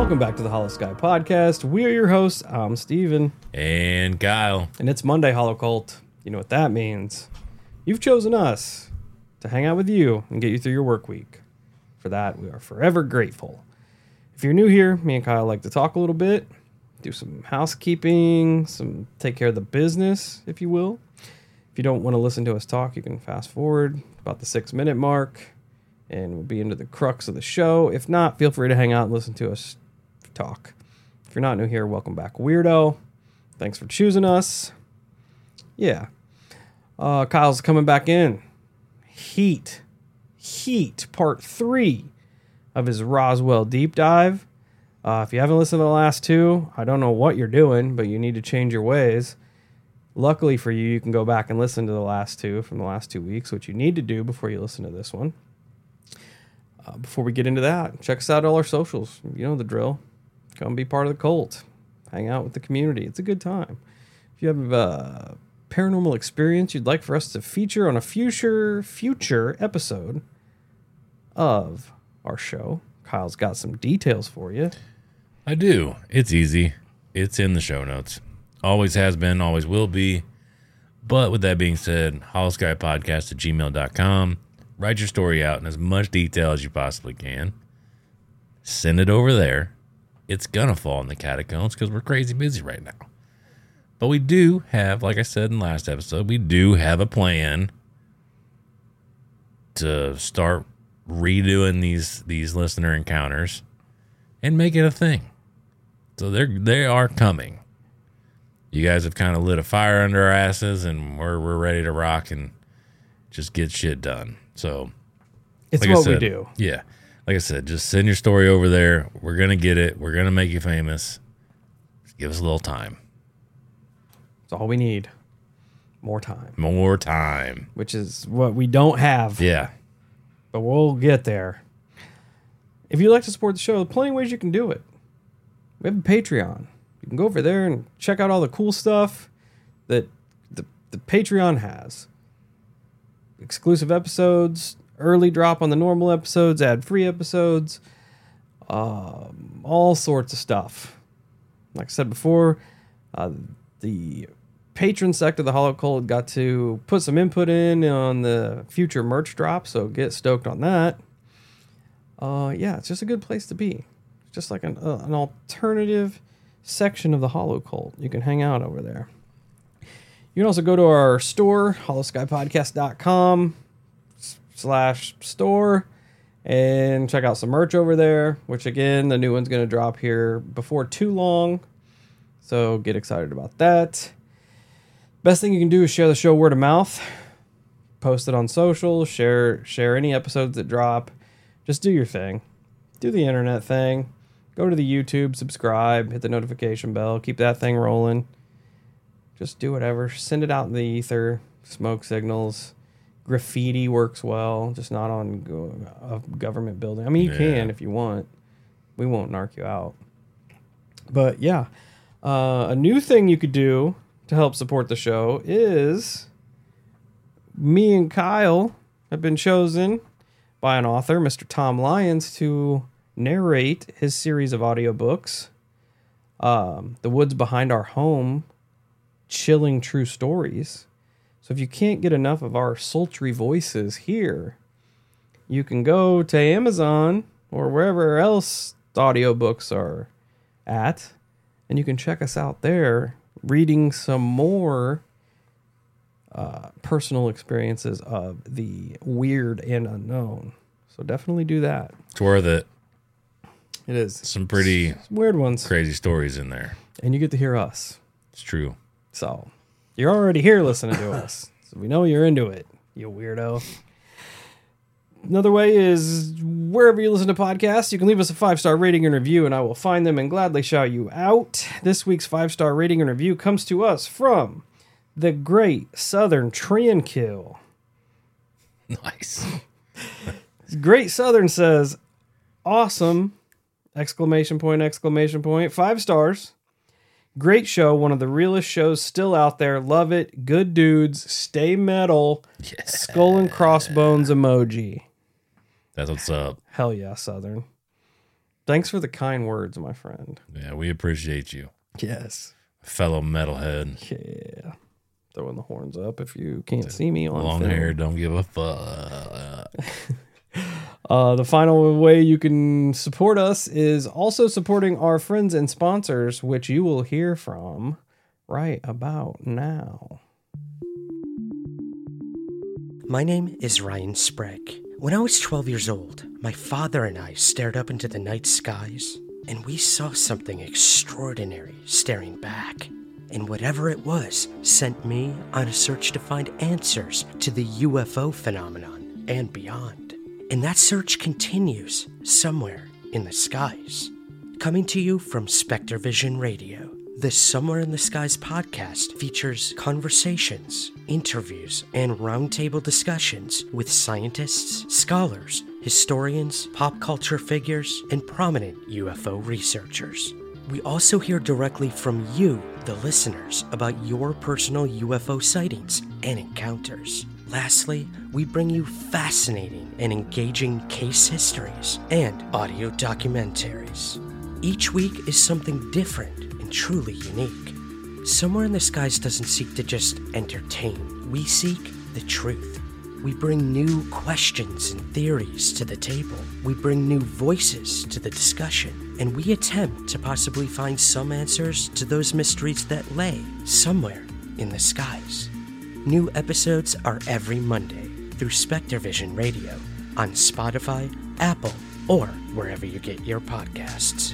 Welcome back to the Hollow Sky Podcast. We are your hosts. I'm Steven. And Kyle. And it's Monday, Hollow Cult. You know what that means. You've chosen us to hang out with you and get you through your work week. For that, we are forever grateful. If you're new here, me and Kyle like to talk a little bit, do some housekeeping, take care of the business, if you will. If you don't want to listen to us talk, you can fast forward about the 6-minute mark, and we'll be into the crux of the show. If not, feel free to hang out and listen to us talk. If you're not new here, welcome back, weirdo. Thanks for choosing us. Yeah. Kyle's coming back in. Heat part 3 of his Roswell deep dive. If you haven't listened to the last 2, I don't know what you're doing, but you need to change your ways. Luckily for you, you can go back and listen to the last 2 from the last 2 weeks, which you need to do before you listen to this one. Before we get into that, check us out all our socials. You know the drill. Come be part of the cult. Hang out with the community. It's a good time. If you have a paranormal experience you'd like for us to feature on a future episode of our show, Kyle's got some details for you. I do. It's easy. It's in the show notes. Always has been, always will be. But with that being said, hollowskypodcast@gmail.com. Write your story out in as much detail as you possibly can. Send it over there. It's going to fall in the catacombs because we're crazy busy right now. But we do have, like I said in last episode, we do have a plan to start redoing these listener encounters and make it a thing. So they are coming. You guys have kind of lit a fire under our asses, and we're ready to rock and just get shit done. So it's like what I said, we do. Yeah. Like I said, just send your story over there. We're going to get it. We're going to make you famous. Just give us a little time. It's all we need. More time. More time. Which is what we don't have. Yeah. But we'll get there. If you'd like to support the show, there's plenty of ways you can do it. We have a Patreon. You can go over there and check out all the cool stuff that the Patreon has. Exclusive episodes, early drop on the normal episodes, ad-free episodes, all sorts of stuff. Like I said before, the patron sect of the Hollow Cult got to put some input in on the future merch drop, so get stoked on that. Yeah, it's just a good place to be. It's just like an alternative section of the Hollow Cult. You can hang out over there. You can also go to our store, hollowskypodcast.com/store, and check out some merch over there, which again, the new one's going to drop here before too long. So get excited about that. Best thing you can do is share the show word of mouth. Post it on social, share any episodes that drop. Just do your thing. Do the internet thing. Go to the YouTube, subscribe, hit the notification bell, keep that thing rolling. Just do whatever. Send it out in the ether. Smoke signals. Graffiti works well, just not on a government building. I mean, you can if you want. We won't narc you out. But yeah, a new thing you could do to help support the show is me and Kyle have been chosen by an author, Mr. Tom Lyons, to narrate his series of audiobooks, The Woods Behind Our Home, Chilling True Stories. So if you can't get enough of our sultry voices here, you can go to Amazon or wherever else the audiobooks are at, and you can check us out there reading some more personal experiences of the weird and unknown. So definitely do that. It's worth it. It is. Some pretty weird ones. crazy stories in there. And you get to hear us. It's true. So you're already here listening to us. So we know you're into it, you weirdo. Another way is wherever you listen to podcasts, you can leave us a 5-star rating and review, and I will find them and gladly shout you out. This week's 5-star rating and review comes to us from the Great Southern Tranquil. Nice. Great Southern says, awesome, exclamation point, 5 stars. Great show, one of the realest shows still out there. Love it. Good dudes. Stay metal. Yeah. Skull and crossbones emoji. That's what's up. Hell yeah, Southern. Thanks for the kind words, my friend. Yeah, we appreciate you, Yes. fellow metalhead. Yeah. Throwing the horns up if you can't see me on Long film. hair, don't give a fuck. The final way you can support us is also supporting our friends and sponsors, which you will hear from right about now. My name is Ryan Sprague. When I was 12 years old, my father and I stared up into the night skies, and we saw something extraordinary staring back. And whatever it was sent me on a search to find answers to the UFO phenomenon and beyond. And that search continues somewhere in the skies. Coming to you from Spectre Vision Radio, the Somewhere in the Skies podcast features conversations, interviews, and roundtable discussions with scientists, scholars, historians, pop culture figures, and prominent UFO researchers. We also hear directly from you, the listeners, about your personal UFO sightings and encounters. Lastly, we bring you fascinating and engaging case histories and audio documentaries. Each week is something different and truly unique. Somewhere in the Skies doesn't seek to just entertain. We seek the truth. We bring new questions and theories to the table. We bring new voices to the discussion. And we attempt to possibly find some answers to those mysteries that lay somewhere in the skies. New episodes are every Monday through Spectre Vision Radio on Spotify, Apple, or wherever you get your podcasts.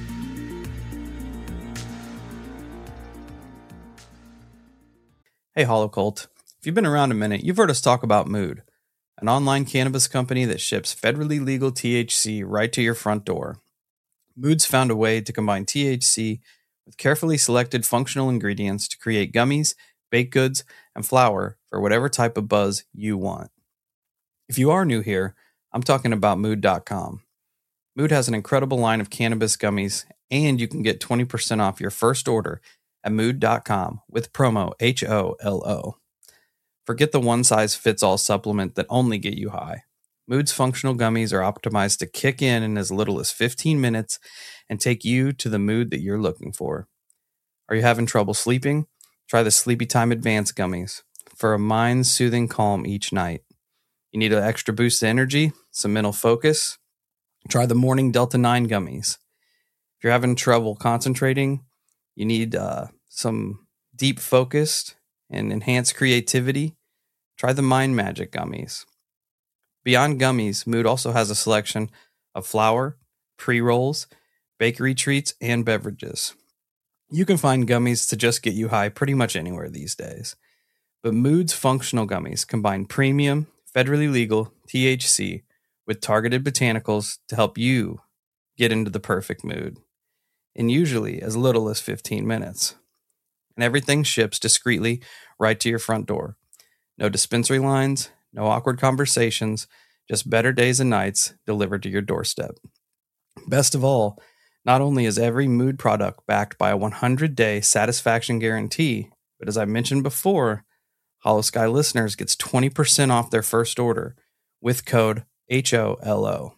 Hey, Holocult. If you've been around a minute, you've heard us talk about Mood, an online cannabis company that ships federally legal THC right to your front door. Mood's found a way to combine THC with carefully selected functional ingredients to create gummies, baked goods, and flour for whatever type of buzz you want. If you are new here, I'm talking about Mood.com. Mood has an incredible line of cannabis gummies, and you can get 20% off your first order at Mood.com with promo HOLO. Forget the one-size-fits-all supplement that only get you high. Mood's functional gummies are optimized to kick in as little as 15 minutes and take you to the mood that you're looking for. Are you having trouble sleeping? Try the Sleepy Time Advanced gummies for a mind-soothing calm each night. You need an extra boost of energy, some mental focus? Try the Morning Delta 9 gummies. If you're having trouble concentrating, you need some deep focused and enhanced creativity? Try the Mind Magic gummies. Beyond gummies, Mood also has a selection of flour, pre-rolls, bakery treats, and beverages. You can find gummies to just get you high pretty much anywhere these days. But Mood's functional gummies combine premium, federally legal THC with targeted botanicals to help you get into the perfect mood, in usually as little as 15 minutes. And everything ships discreetly right to your front door. No dispensary lines, no awkward conversations, just better days and nights delivered to your doorstep. Best of all, not only is every Mood product backed by a 100-day satisfaction guarantee, but as I mentioned before, Hollow Sky listeners gets 20% off their first order with code HOLO.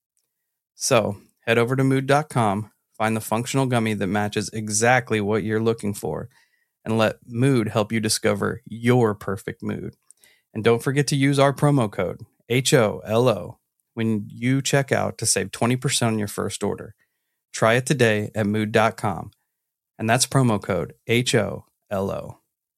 So, head over to Mood.com, find the functional gummy that matches exactly what you're looking for, and let Mood help you discover your perfect mood. And don't forget to use our promo code HOLO when you check out to save 20% on your first order. Try it today at Mood.com, and that's promo code HOLO.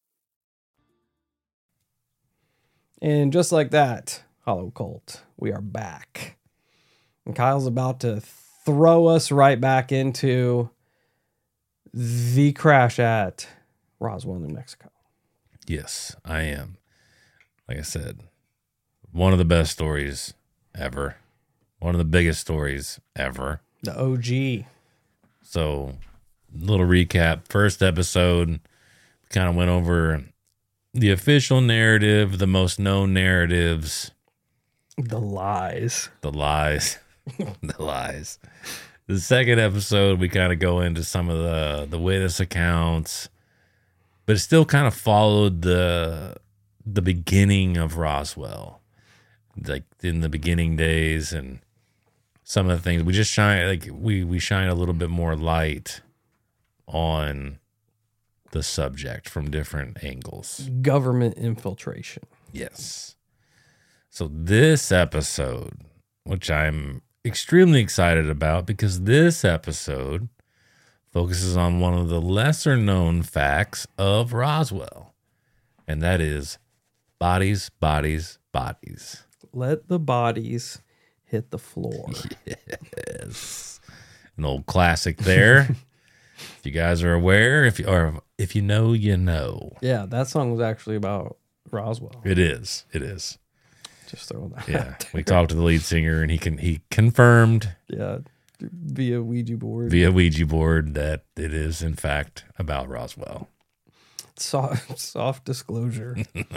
And just like that, Hollow Cult, we are back. And Kyle's about to throw us right back into the crash at Roswell, New Mexico. Yes, I am. Like I said, one of the best stories ever. One of the biggest stories ever. The OG. So, little recap. First episode, kind of went over the official narrative, the most known narratives. The lies. The lies. The lies. The second episode, we kind of go into some of the witness accounts, but it still kind of followed the beginning of Roswell, like in the beginning days, and some of the things. We just shine, like, we shine a little bit more light on the subject from different angles. Government infiltration. Yes. So this episode, which I'm extremely excited about, because this episode focuses on one of the lesser known facts of Roswell, and that is bodies, bodies, bodies. Let the bodies hit the floor. Yes. An old classic there. If you guys are aware, if you know, you know. Yeah, that song was actually about Roswell. It is. It is. Just throwing that Yeah. out there. We talked to the lead singer, and he confirmed Yeah, via Ouija board. that it is in fact about Roswell. Soft disclosure.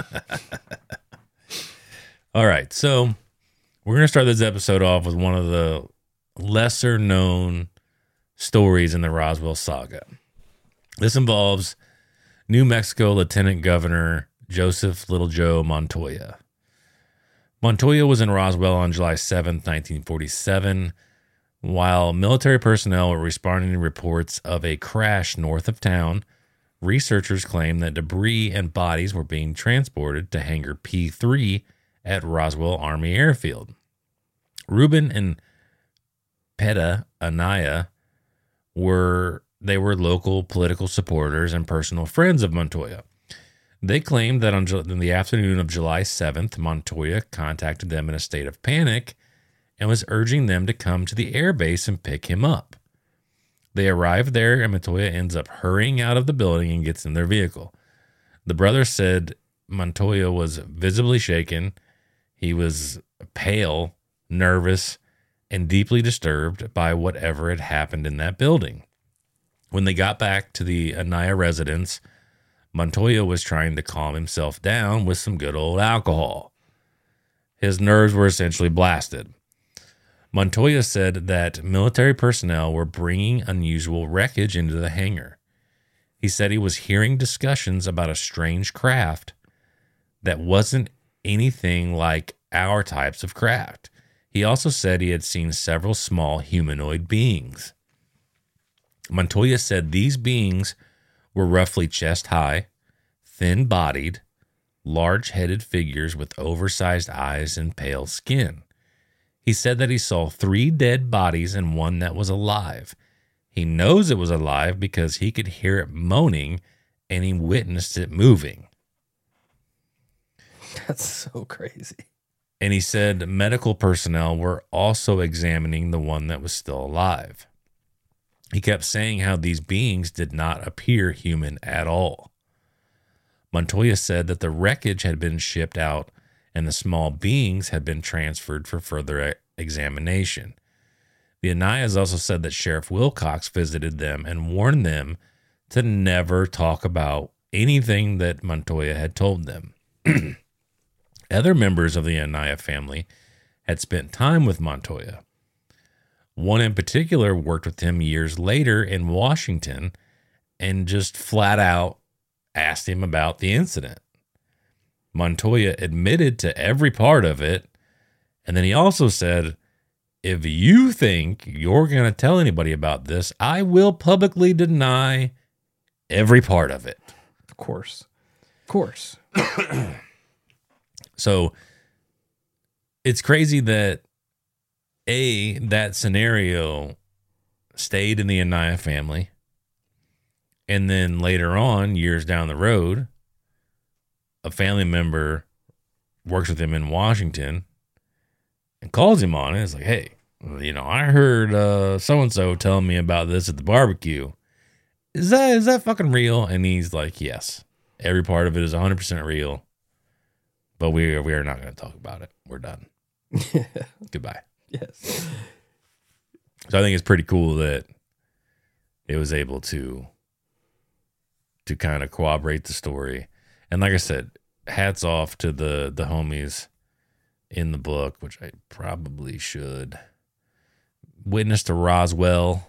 All right, so we're going to start this episode off with one of the lesser known stories in the Roswell saga. This involves New Mexico Lieutenant Governor Joseph Little Joe Montoya. Montoya was in Roswell on July 7th, 1947, while military personnel were responding to reports of a crash north of town. Researchers claimed that debris and bodies were being transported to Hangar P3 at Roswell Army Airfield. Ruben and Peta Anaya were local political supporters and personal friends of Montoya. They claimed that in the afternoon of July 7th, Montoya contacted them in a state of panic and was urging them to come to the airbase and pick him up. They arrive there, and Montoya ends up hurrying out of the building and gets in their vehicle. The brothers said Montoya was visibly shaken. He was pale, nervous, and deeply disturbed by whatever had happened in that building. When they got back to the Anaya residence, Montoya was trying to calm himself down with some good old alcohol. His nerves were essentially blasted. Montoya said that military personnel were bringing unusual wreckage into the hangar. He said he was hearing discussions about a strange craft that wasn't anything like our types of craft. He also said he had seen several small humanoid beings. Montoya said these beings were roughly chest high, thin-bodied, large-headed figures with oversized eyes and pale skin. He said that he saw 3 dead bodies and one that was alive. He knows it was alive because he could hear it moaning and he witnessed it moving. That's so crazy. And he said medical personnel were also examining the one that was still alive. He kept saying how these beings did not appear human at all. Montoya said that the wreckage had been shipped out and the small beings had been transferred for further examination. The Anayas also said that Sheriff Wilcox visited them and warned them to never talk about anything that Montoya had told them. Other members of the Anaya family had spent time with Montoya. One in particular worked with him years later in Washington and just flat out asked him about the incident. Montoya admitted to every part of it, and then he also said, "If you think you're going to tell anybody about this, I will publicly deny every part of it." Of course. Of course. So it's crazy that that scenario stayed in the Anaya family, and then later on, years down the road, a family member works with him in Washington and calls him on it. It's like, "Hey, I heard so-and-so telling me about this at the barbecue. Is that fucking real?" And he's like, "Yes, every part of it is 100% real, but we are not going to talk about it. We're done. Goodbye." Yes. So I think it's pretty cool that it was able to kind of corroborate the story. And like I said, hats off to the homies in the book, which I probably should. Witness to Roswell.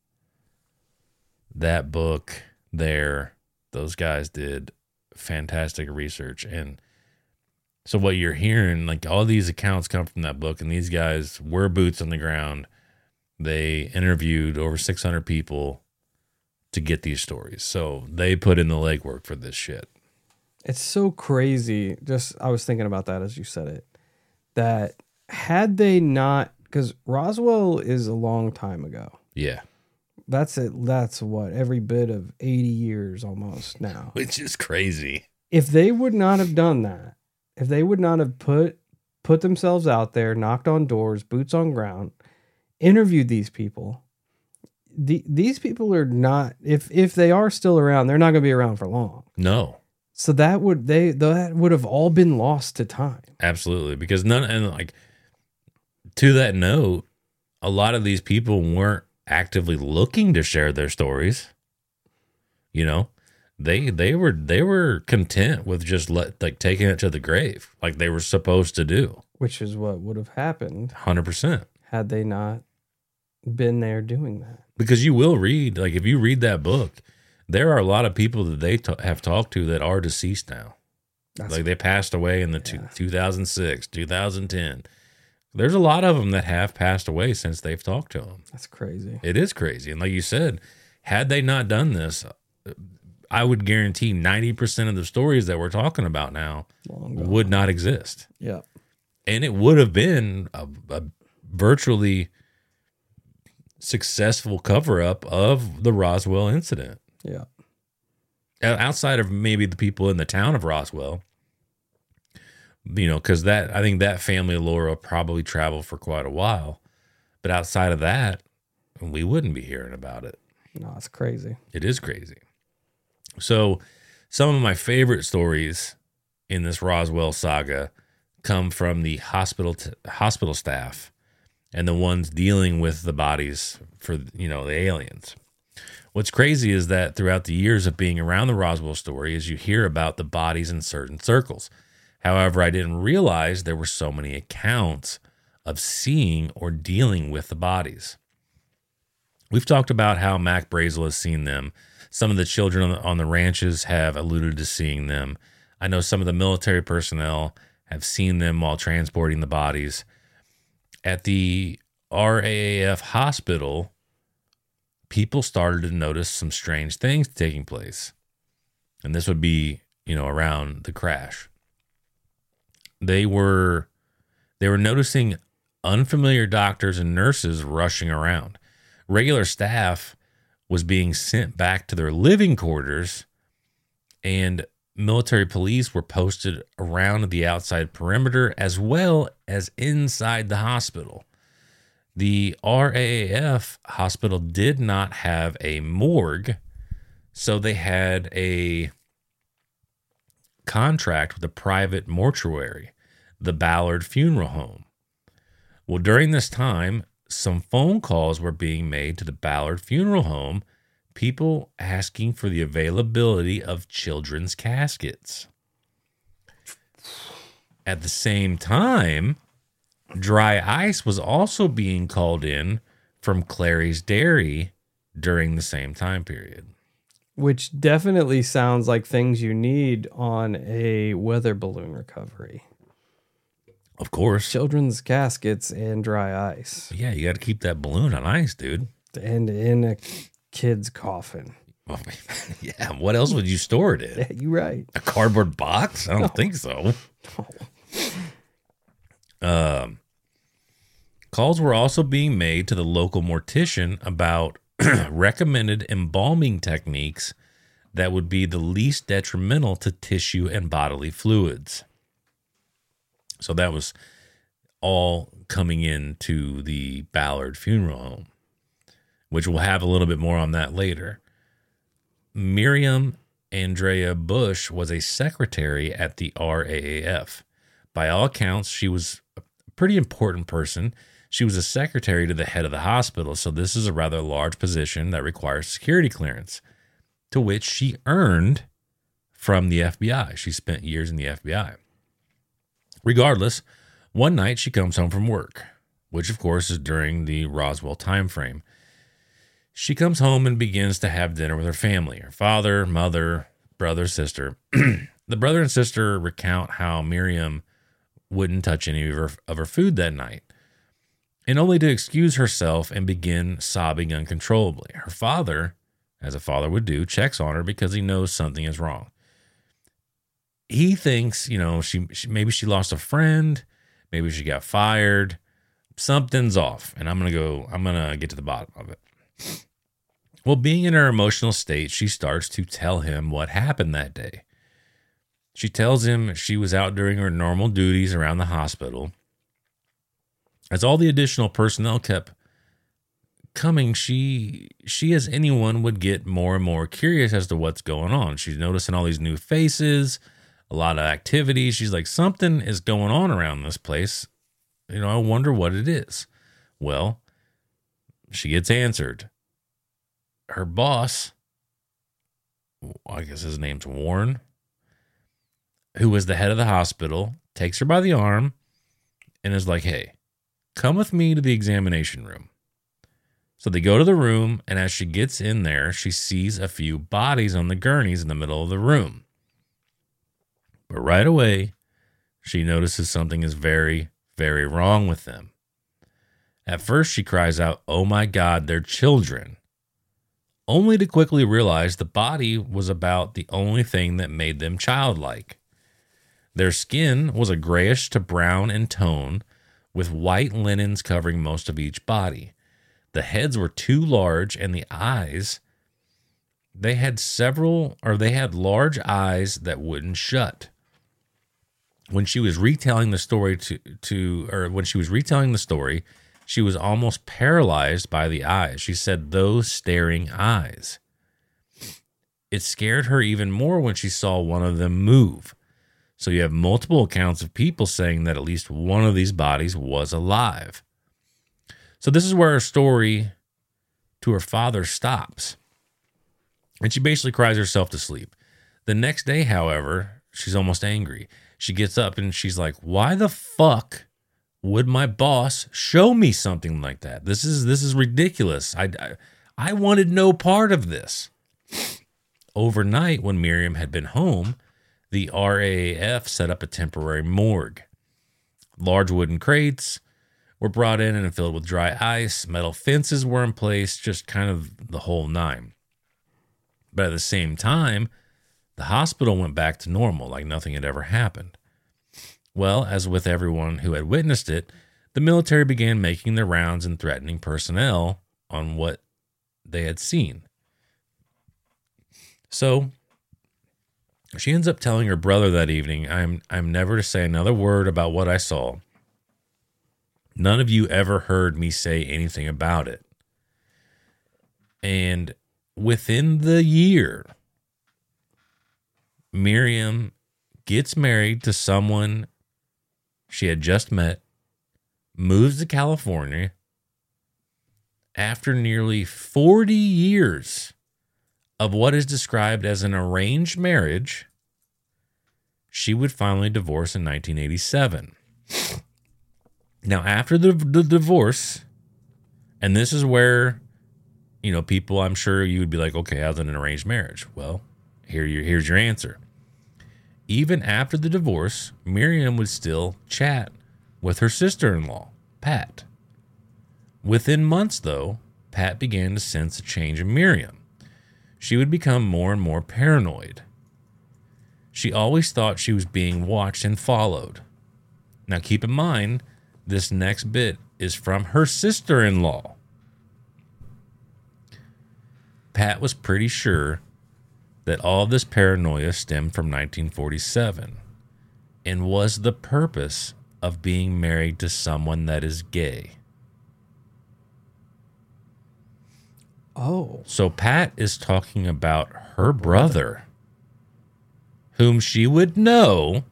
That book there, those guys did fantastic research. And So what you're hearing, like all these accounts come from that book, and these guys were boots on the ground. They interviewed over 600 people to get these stories. So they put in the legwork for this shit. It's so crazy. Just, I was thinking about that as you said it, that had they not, because Roswell is a long time ago. Yeah. That's it. That's what, every bit of 80 years almost now. Which is crazy. If they would not have done that, if they would not have put themselves out there, knocked on doors, boots on ground, interviewed these people, these people are not, if they are still around, they're not going to be around for long. No. So that would have all been lost to time. Absolutely. Because to that note, a lot of these people weren't actively looking to share their stories. You know, they were content with just taking it to the grave, like they were supposed to do. Which is what would have happened 100%. had they not been there doing that. Because you will read, like if you read that book, there are a lot of people that they have talked to that are deceased now. Like they passed away in the 2006, 2010. There's a lot of them that have passed away since they've talked to them. That's crazy. It is crazy. And like you said, had they not done this, I would guarantee 90% of the stories that we're talking about now would not exist. Yeah. And it would have been a virtually successful cover-up of the Roswell incident. Yeah. Outside of maybe the people in the town of Roswell, you know, because I think that family lore will probably travel for quite a while. But outside of that, we wouldn't be hearing about it. No, it's crazy. It is crazy. So some of my favorite stories in this Roswell saga come from the hospital staff and the ones dealing with the bodies for, you know, the aliens. What's crazy is that throughout the years of being around the Roswell story is you hear about the bodies in certain circles. However, I didn't realize there were so many accounts of seeing or dealing with the bodies. We've talked about how Mac Brazel has seen them. Some of the children on the ranches have alluded to seeing them. I know some of the military personnel have seen them while transporting the bodies. At the RAAF hospital, people started to notice some strange things taking place. And this would be, you know, around the crash. They were noticing unfamiliar doctors and nurses rushing around. Regular staff was being sent back to their living quarters, and military police were posted around the outside perimeter as well as inside the hospital. The RAAF hospital did not have a morgue, so they had a contract with a private mortuary, the Ballard Funeral Home. Well, during this time, some phone calls were being made to the Ballard Funeral Home, people asking for the availability of children's caskets. At the same time, dry ice was also being called in from Clary's Dairy during the same time period. Which definitely sounds like things you need on a weather balloon recovery. Of course. Children's caskets and dry ice. Yeah, you got to keep that balloon on ice, dude. And in a kid's coffin. Oh, yeah, what else would you store it in? Yeah, you're right. A cardboard box? I don't think so. Calls were also being made to the local mortician about recommended embalming techniques that would be the least detrimental to tissue and bodily fluids. So that was all coming into the Ballard Funeral Home, which we'll have a little bit more on that later. Miriam Andrea Bush was a secretary at the RAAF. By all accounts, she was a pretty important person. She was a secretary to the head of the hospital, so this is a rather large position that requires security clearance, to which she earned from the FBI. She spent years in the FBI. Regardless, one night she comes home from work, which of course is during the Roswell time frame. She comes home and begins to have dinner with her family, her father, mother, brother, sister. The brother and sister recount how Miriam wouldn't touch any of her food that night, and only to excuse herself and begin sobbing uncontrollably. Her father, as a father would do, checks on her because he knows something is wrong. He thinks, she maybe she lost a friend, maybe she got fired, something's off, and I'm gonna get to the bottom of it. Well, being in her emotional state, she starts to tell him what happened that day. She tells him she was out doing her normal duties around the hospital. As all the additional personnel kept coming, she as anyone would get more and more curious as to what's going on. She's noticing all these new faces, a lot of activity. She's like, something is going on around this place. I wonder what it is. Well, she gets answered. Her boss, I guess his name's Warren, who was the head of the hospital, takes her by the arm and is like, hey, come with me to the examination room. So they go to the room, and as she gets in there, she sees a few bodies on the gurneys in the middle of the room. But right away, she notices something is very, very wrong with them. At first, she cries out, "Oh my God, they're children," only to quickly realize the body was about the only thing that made them childlike. Their skin was a grayish to brown in tone, with white linens covering most of each body. The heads were too large, and the eyes, they had large eyes that wouldn't shut. When she was retelling the story she was almost paralyzed by the eyes. She said, those staring eyes. It scared her even more when she saw one of them move. So you have multiple accounts of people saying that at least one of these bodies was alive. So this is where her story to her father stops. And she basically cries herself to sleep. The next day, however, she's almost angry. She gets up and she's like, why the fuck would my boss show me something like that? This is ridiculous. I wanted no part of this. Overnight, when Miriam had been home, the RAAF set up a temporary morgue. Large wooden crates were brought in and filled with dry ice. Metal fences were in place, just kind of the whole nine. But at the same time, the hospital went back to normal, like nothing had ever happened. Well, as with everyone who had witnessed it, the military began making their rounds and threatening personnel on what they had seen. So she ends up telling her brother that evening, I'm never to say another word about what I saw. None of you ever heard me say anything about it. And within the year, Miriam gets married to someone she had just met, moves to California. After nearly 40 years of what is described as an arranged marriage, she would finally divorce in 1987. Now, after the divorce, and this is where, people, I'm sure you would be like, okay, how's it an arranged marriage? Well, here's your answer. Even after the divorce, Miriam would still chat with her sister-in-law, Pat. Within months, though, Pat began to sense a change in Miriam. She would become more and more paranoid. She always thought she was being watched and followed. Now, keep in mind, this next bit is from her sister-in-law. Pat was pretty sure that all of this paranoia stemmed from 1947 and was the purpose of being married to someone that is gay. Oh. So Pat is talking about her brother, whom she would know.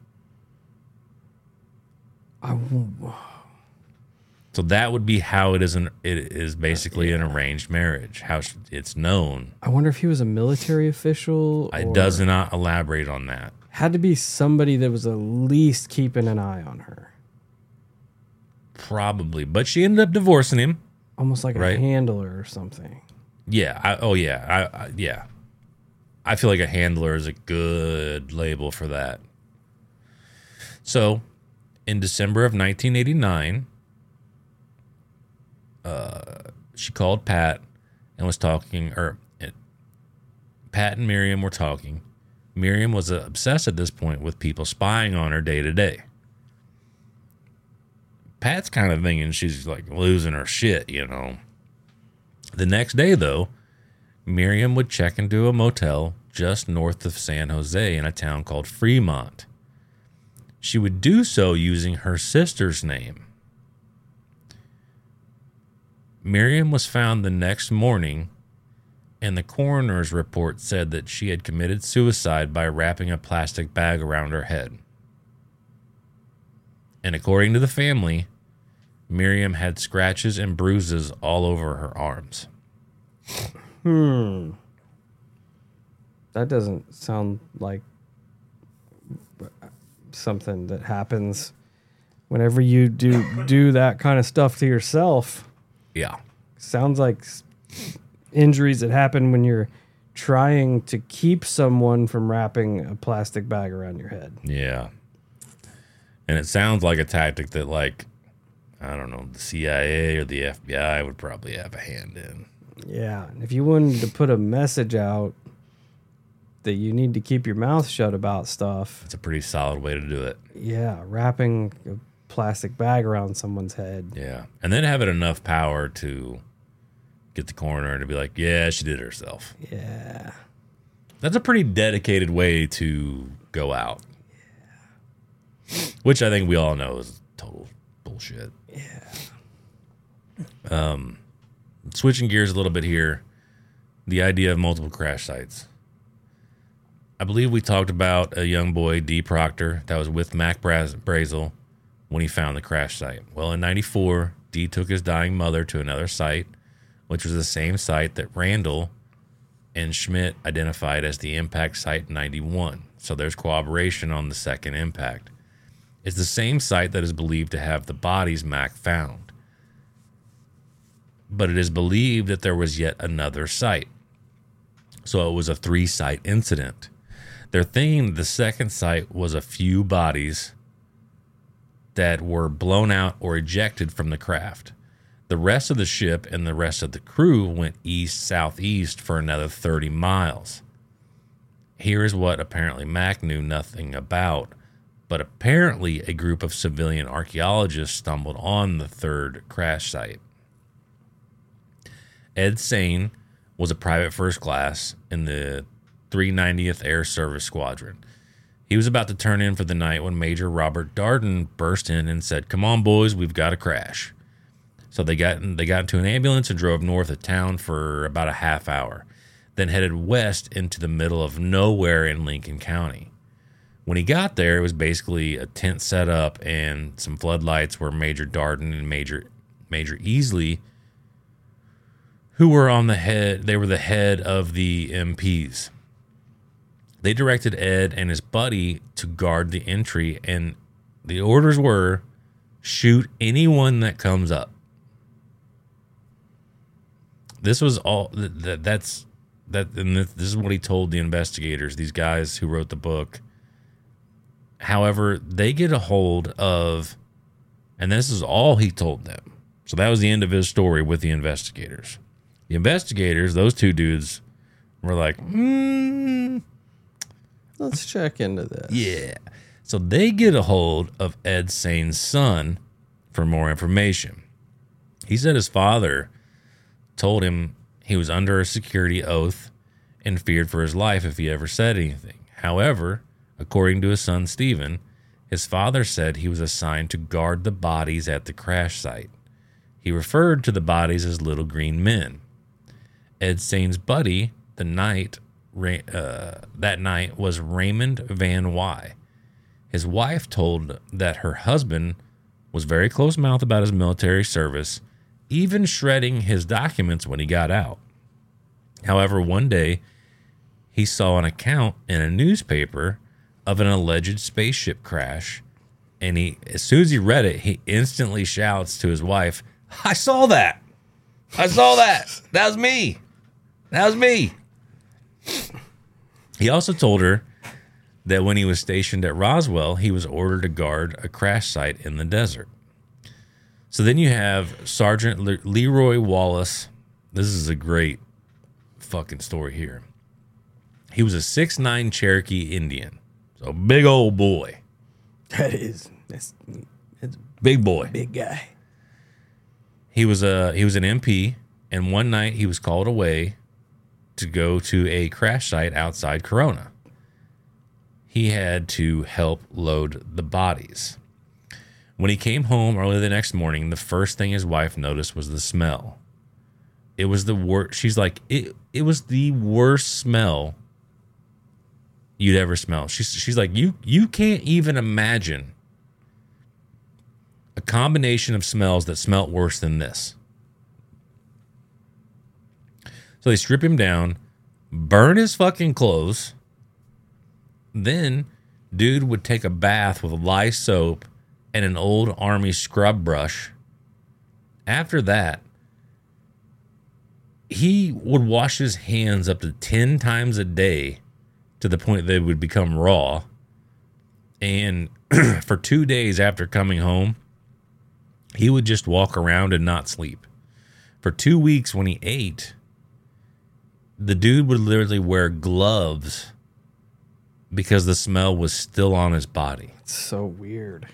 So that would be how it is basically an arranged marriage, how it's known. I wonder if he was a military official. It does not elaborate on that. Had to be somebody that was at least keeping an eye on her. Probably. But she ended up divorcing him. Almost like a handler or something. Yeah. Yeah. I feel like a handler is a good label for that. So In December of 1989, she called Pat and was talking, or Pat and Miriam were talking. Miriam was obsessed at this point with people spying on her day to day. Pat's kind of thinking she's like losing her shit, you know. The next day, though, Miriam would check into a motel just north of San Jose in a town called Fremont. She would do so using her sister's name. Miriam was found the next morning, and the coroner's report said that she had committed suicide by wrapping a plastic bag around her head. And according to the family, Miriam had scratches and bruises all over her arms. That doesn't sound like something that happens whenever you do that kind of stuff to yourself. Yeah. Sounds like injuries that happen when you're trying to keep someone from wrapping a plastic bag around your head. Yeah. And it sounds like a tactic that, like, I don't know, the CIA or the FBI would probably have a hand in. Yeah. And if you wanted to put a message out that you need to keep your mouth shut about stuff. It's a pretty solid way to do it. Yeah. Wrapping a plastic bag around someone's head. Yeah. And then have it enough power to get the coroner to be like, yeah, she did it herself. Yeah. That's a pretty dedicated way to go out. Yeah. Which I think we all know is total bullshit. Yeah. Switching gears a little bit here. The idea of multiple crash sites. I believe we talked about a young boy, D. Proctor, that was with Mac Brazel when he found the crash site. Well, in 94, D took his dying mother to another site, which was the same site that Randall and Schmidt identified as the impact site 91. So there's corroboration on the second impact. It's the same site that is believed to have the bodies Mac found. But it is believed that there was yet another site. So it was a 3-site incident. They're thinking the second site was a few bodies that were blown out or ejected from the craft. The rest of the ship and the rest of the crew went east-southeast for another 30 miles. Here is what apparently Mac knew nothing about, but apparently a group of civilian archaeologists stumbled on the third crash site. Ed Sain was a private first class in the 390th Air Service Squadron. He was about to turn in for the night when Major Robert Darden burst in and said, "Come on, boys, we've got a crash." So they got into an ambulance and drove north of town for about a half hour, then headed west into the middle of nowhere in Lincoln County. When he got there, it was basically a tent set up and some floodlights where Major Darden and Major Easley, who were the head of the MPs. They directed Ed and his buddy to guard the entry, and the orders were, shoot anyone that comes up. This was all this is what he told the investigators, these guys who wrote the book. However, they get a hold of, and this is all he told them. So that was the end of his story with the investigators. The investigators, those two dudes, were like, Let's check into this. yeah. So they get a hold of Ed Sain's son for more information. He said his father told him he was under a security oath and feared for his life if he ever said anything. However, according to his son Stephen, his father said he was assigned to guard the bodies at the crash site. He referred to the bodies as little green men. Ed Sain's buddy that night was Raymond Van Wy. His wife told that her husband was very close-mouthed about his military service, even shredding his documents when he got out. However, one day, he saw an account in a newspaper of an alleged spaceship crash, and as soon as he read it, he instantly shouts to his wife, "I saw that! I saw that! That was me! That was me!" He also told her that when he was stationed at Roswell, he was ordered to guard a crash site in the desert. So then you have Sergeant Leroy Wallace. This is a great fucking story here. He was a 6'9" Cherokee Indian. So big old boy. That's Big boy. big guy. He was an MP, and one night he was called away to go to a crash site outside Corona. He had to help load the bodies. When he came home early the next morning, the first thing his wife noticed was the smell. It was the worst. She's like, it was the worst smell you'd ever smell. She's like, you can't even imagine a combination of smells that smelt worse than this. So they strip him down, burn his fucking clothes. Then dude would take a bath with lye soap and an old army scrub brush. After that, he would wash his hands up to 10 times a day to the point they would become raw. And for 2 days after coming home, he would just walk around and not sleep. For 2 weeks when he ate, the dude would literally wear gloves because the smell was still on his body. It's so weird.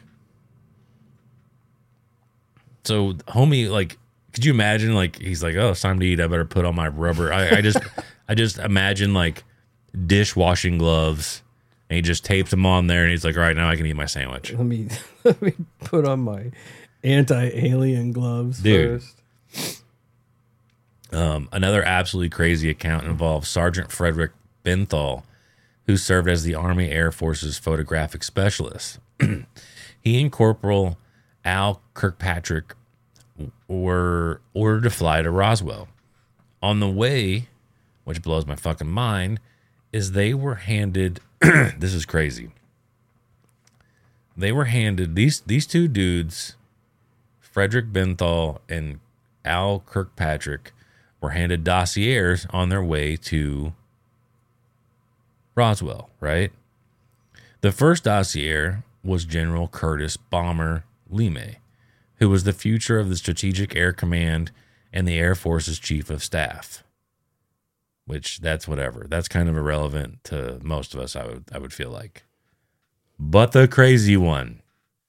So, homie, like, could you imagine, like, he's like, oh, it's time to eat. I better put on my rubber. I just imagine, like, dishwashing gloves, and he just tapes them on there, and he's like, all right, now I can eat my sandwich. Let me put on my anti-alien gloves Dude. first. Another absolutely crazy account involves Sergeant Frederick Benthal, who served as the Army Air Force's photographic specialist. He and Corporal Al Kirkpatrick were ordered to fly to Roswell. On the way, which blows my fucking mind, is they were handed this is crazy. They were handed these two dudes, Frederick Benthal and Al Kirkpatrick, were handed dossiers on their way to Roswell, right? The first dossier was General Curtis Bomber Lime, who was the future of the Strategic Air Command and the Air Force's Chief of Staff. Which, that's whatever. That's kind of irrelevant to most of us, I would feel like. But the crazy one.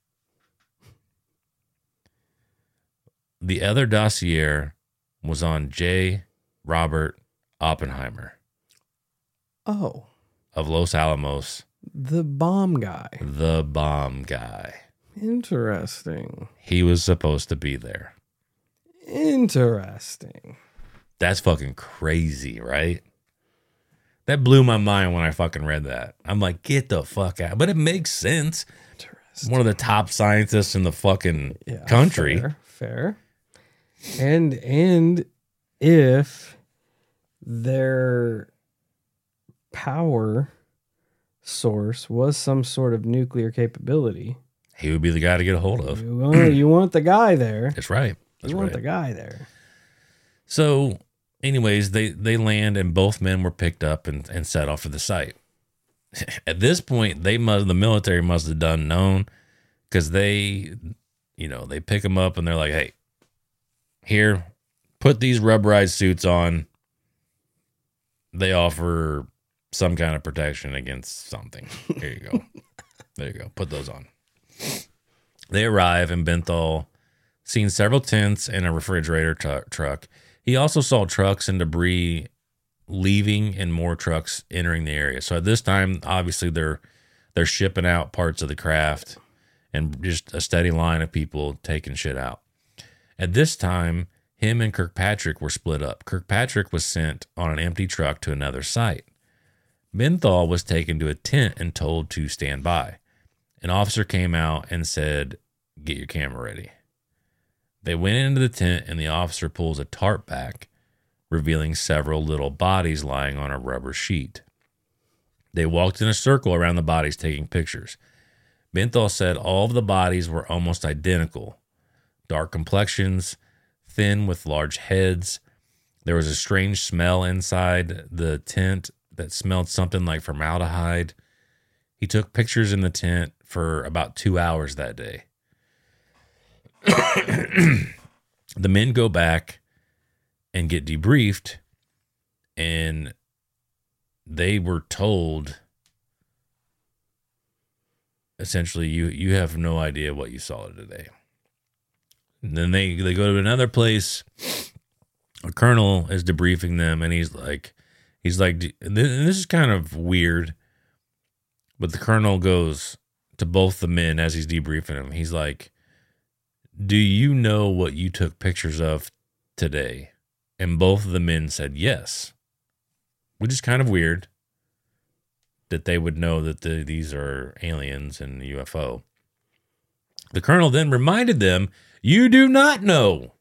The other dossier was on J. Robert Oppenheimer Oh, of Los Alamos. the bomb guy. The bomb guy. Interesting. He was supposed to be there. Interesting. That's fucking crazy, right? That blew my mind when I fucking read that. I'm like, get the fuck out. But it makes sense. Interesting. One of the top scientists in the fucking country. Fair. And if their power source was some sort of nuclear capability, He would be the guy to get a hold of. you want the guy there. That's right. That's You want right. the guy there. So, anyways, they land and both men were picked up and set off for the site. At this point, the military must have done known, because they pick them up and they're like, hey, here, put these rubberized suits on. They offer some kind of protection against something. Here you go. There you go. Put those on. They arrive, and Benthal seen several tents and a refrigerator truck. He also saw trucks and debris leaving and more trucks entering the area. So at this time, obviously, they're shipping out parts of the craft and just a steady line of people taking shit out. At this time, him and Kirkpatrick were split up. Kirkpatrick was sent on an empty truck to another site. Benthal was taken to a tent and told to stand by. An officer came out and said, get your camera ready. They went into the tent, and the officer pulls a tarp back, revealing several little bodies lying on a rubber sheet. They walked in a circle around the bodies, taking pictures. Benthal said all of the bodies were almost identical. Dark complexions, thin with large heads. There was a strange smell inside the tent that smelled something like formaldehyde. He took pictures in the tent for about 2 hours that day. The men go back and get debriefed, and they were told, essentially, you have no idea what you saw today. And then they go to another place. A colonel is debriefing them, and he's like, and this is kind of weird, but the colonel goes to both the men as he's debriefing them. He's like, do you know what you took pictures of today? And both of the men said yes, which is kind of weird that they would know that these are aliens and UFO. The colonel then reminded them, you do not know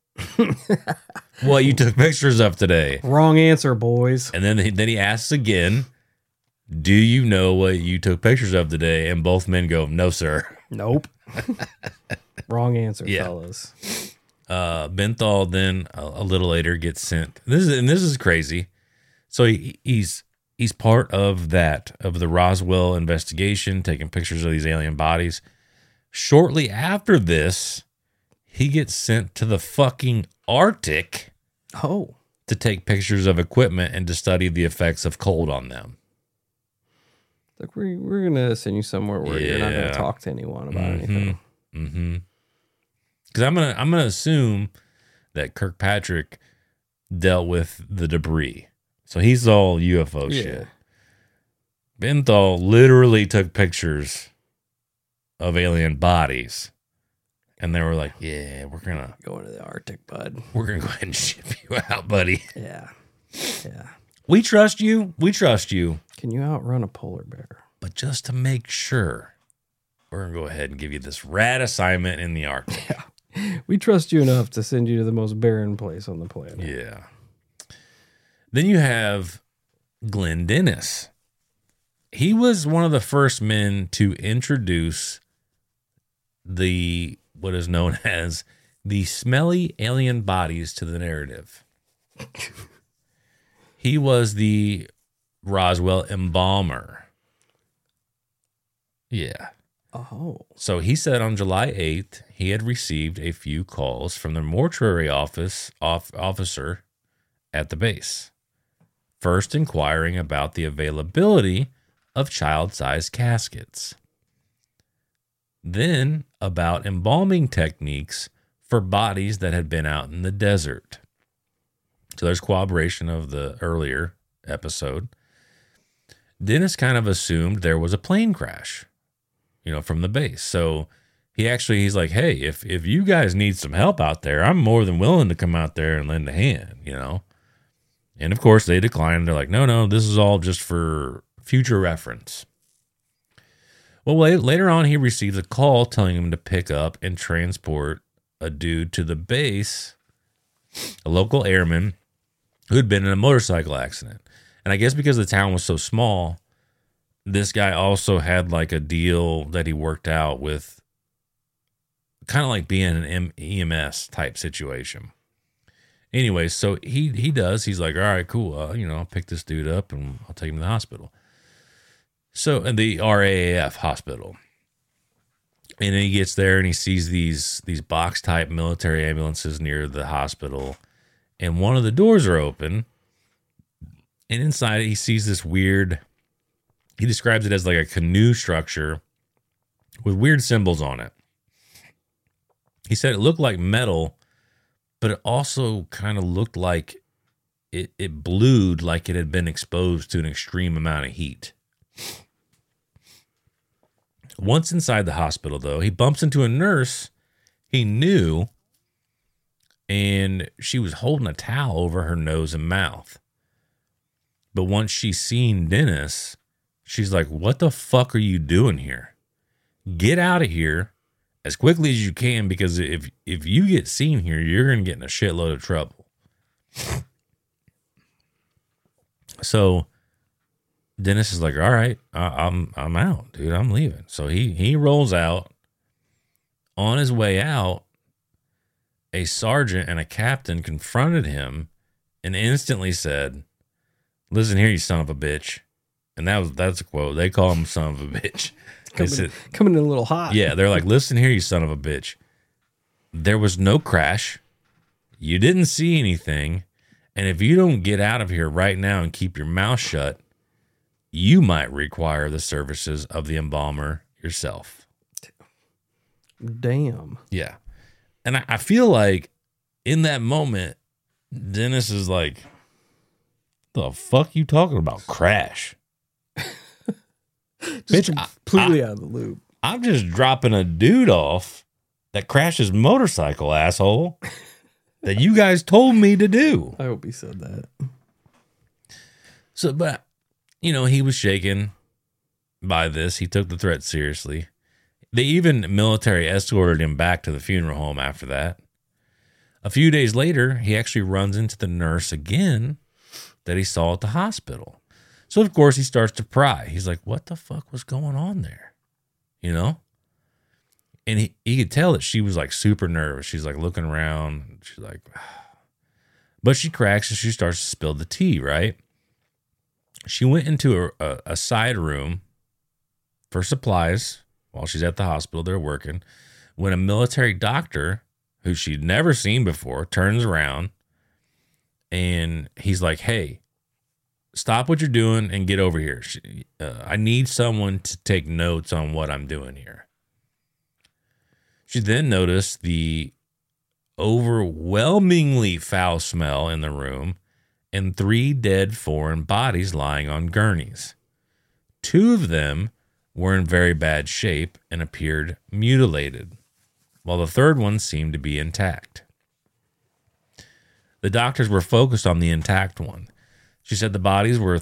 what you took pictures of today. Wrong answer, boys. And then he asks again, do you know what you took pictures of today? And both men go, no, sir. Nope. Wrong answer, Yeah. fellas. Benthal then a little later gets sent. This is crazy. So he's part of the Roswell investigation, taking pictures of these alien bodies. Shortly after this, he gets sent to the fucking Arctic Oh. to take pictures of equipment and to study the effects of cold on them. Like we're gonna send you somewhere where you're not Yeah. gonna talk to anyone about anything. Mm-hmm. Because I'm gonna assume that Kirkpatrick dealt with the debris, so he's all UFO shit. Benthal literally took pictures of alien bodies, and they were like, "Yeah, we're gonna Going to the Arctic, bud. go ahead and ship you out, buddy. Yeah. We trust you. We trust you." Can you outrun a polar bear? But just to make sure, we're going to go ahead and give you this rad assignment in the Arctic. We trust you enough to send you to the most barren place on the planet. Yeah. Then you have Glenn Dennis. He was one of the first men to introduce what is known as the smelly alien bodies to the narrative. He was the Roswell embalmer. Yeah. Oh. So he said on July 8th, he had received a few calls from the mortuary officer at the base. First inquiring about the availability of child-sized caskets. Then about embalming techniques for bodies that had been out in the desert. So there's corroboration of the earlier episode. Dennis kind of assumed there was a plane crash, from the base. So he's like, hey, if you guys need some help out there, I'm more than willing to come out there and lend a hand, And of course they declined. They're like, no, this is all just for future reference. Well, later on, he receives a call telling him to pick up and transport a dude to the base, a local airman who had been in a motorcycle accident. And I guess because the town was so small, this guy also had like a deal that he worked out with, kind of like being an EMS type situation. Anyway, so he does. He's like, all right, cool. I'll pick this dude up and I'll take him to the hospital. So, in the RAAF hospital. And then he gets there and he sees these box type military ambulances near the hospital. And one of the doors are open. And inside it, he sees this weird, he describes it as like a canoe structure with weird symbols on it. He said it looked like metal, but it also kind of looked like it blued, like it had been exposed to an extreme amount of heat. Once inside the hospital, though, he bumps into a nurse he knew, and she was holding a towel over her nose and mouth. But once she's seen Dennis, she's like, what the fuck are you doing here? Get out of here as quickly as you can, because if you get seen here, you're going to get in a shitload of trouble. So Dennis is like, all right, I'm out, dude. I'm leaving. So he rolls out. On his way out, a sergeant and a captain confronted him and instantly said, listen here, you son of a bitch. And that's a quote. They call him son of a bitch. They said, Coming in a little hot. yeah, they're like, listen here, you son of a bitch. There was no crash. You didn't see anything. And if you don't get out of here right now and keep your mouth shut, you might require the services of the embalmer yourself. Damn. Yeah. And I feel like in that moment, Dennis is like, the fuck you talking about? Crash. Just Bitch, completely out of the loop. I'm just dropping a dude off that crashed his motorcycle, asshole, that you guys told me to do. I hope he said that. So, but, you know, he was shaken by this. He took the threat seriously. They even military escorted him back to the funeral home after that. A few days later, he actually runs into the nurse again that he saw at the hospital. So, of course, he starts to pry. He's like, what the fuck was going on there? You know? And he could tell that she was like super nervous. She's like looking around. She's like, but she cracks and she starts to spill the tea, right? She went into a side room for supplies while she's at the hospital. They're working. When a military doctor, who she'd never seen before, turns around and he's like, hey, stop what you're doing and get over here. I need someone to take notes on what I'm doing here. She then noticed the overwhelmingly foul smell in the room and 3 dead foreign bodies lying on gurneys. 2 of them were in very bad shape and appeared mutilated, while the third one seemed to be intact. The doctors were focused on the intact one. She said the bodies were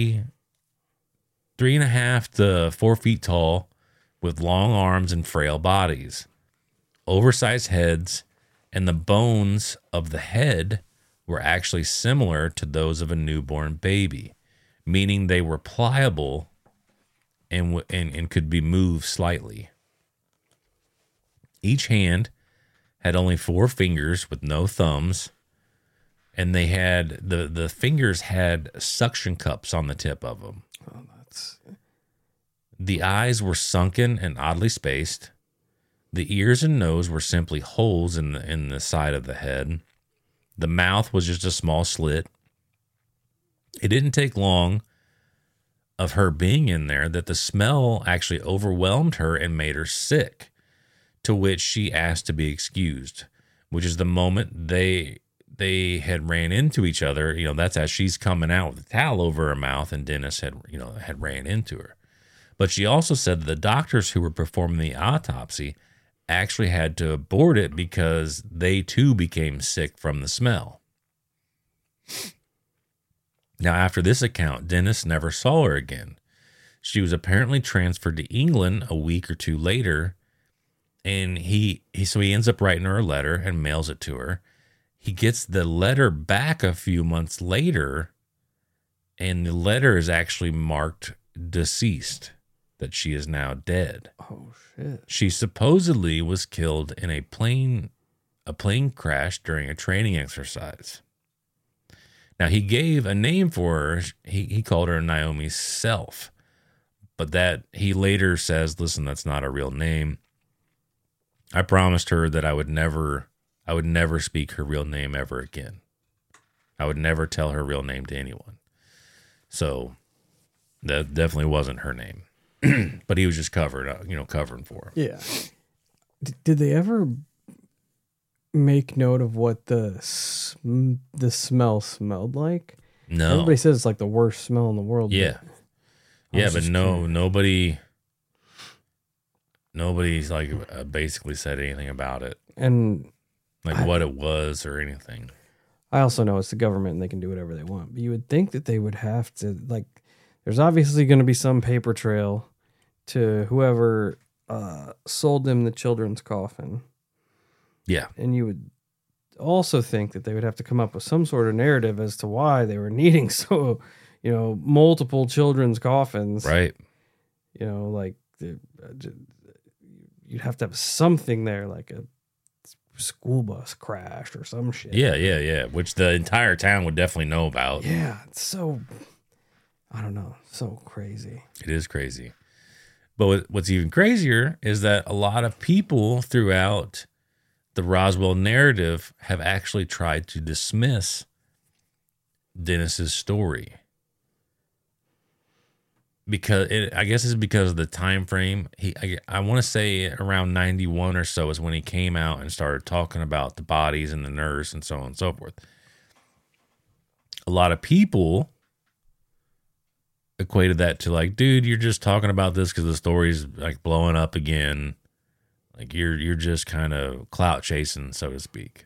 3.5 to 4 feet tall, with long arms and frail bodies, oversized heads, and the bones of the head were actually similar to those of a newborn baby, meaning they were pliable and could be moved slightly. Each hand had only 4 fingers with no thumbs, and they had the fingers had suction cups on the tip of them. Oh, that's... The eyes were sunken and oddly spaced. The ears and nose were simply holes in the side of the head. The mouth was just a small slit. It didn't take long of her being in there that the smell actually overwhelmed her and made her sick, to which she asked to be excused, which is the moment they had ran into each other. You know, that's as she's coming out with a towel over her mouth, and Dennis had ran into her. But she also said that the doctors who were performing the autopsy actually had to abort it because they too became sick from the smell. Now, after this account, Dennis never saw her again. She was apparently transferred to England a week or 2 later, and he ends up writing her a letter and mails it to her. He gets the letter back a few months later, and the letter is actually marked deceased, that she is now dead. Oh, shit. She supposedly was killed in a plane crash during a training exercise. Now, he gave a name for her. He called her Naomi Self, but that he later says, listen, that's not a real name. I promised her that I would never speak her real name ever again. I would never tell her real name to anyone. So that definitely wasn't her name. But he was just covering for her. Yeah. Did they ever make note of what the smell smelled like? No. Everybody says it's like the worst smell in the world. Yeah. But nobody's like basically said anything about it. And Like what it was or anything. I also know it's the government and they can do whatever they want. But you would think that they would have to, like, there's obviously going to be some paper trail to whoever sold them the children's coffin. Yeah. And you would also think that they would have to come up with some sort of narrative as to why they were needing multiple children's coffins. Right. Like you'd have to have something there, like a school bus crashed or some shit. Yeah. Which the entire town would definitely know about. Yeah. So I don't know, so crazy. It is crazy. But what's even crazier is that a lot of people throughout the Roswell narrative have actually tried to dismiss Dennis's story. Because I guess it's because of the time frame. I want to say around 91 or so is when he came out and started talking about the bodies and the nurse and so on and so forth. A lot of people equated that to like, dude, you're just talking about this because the story's like blowing up again. Like you're just kind of clout chasing, so to speak.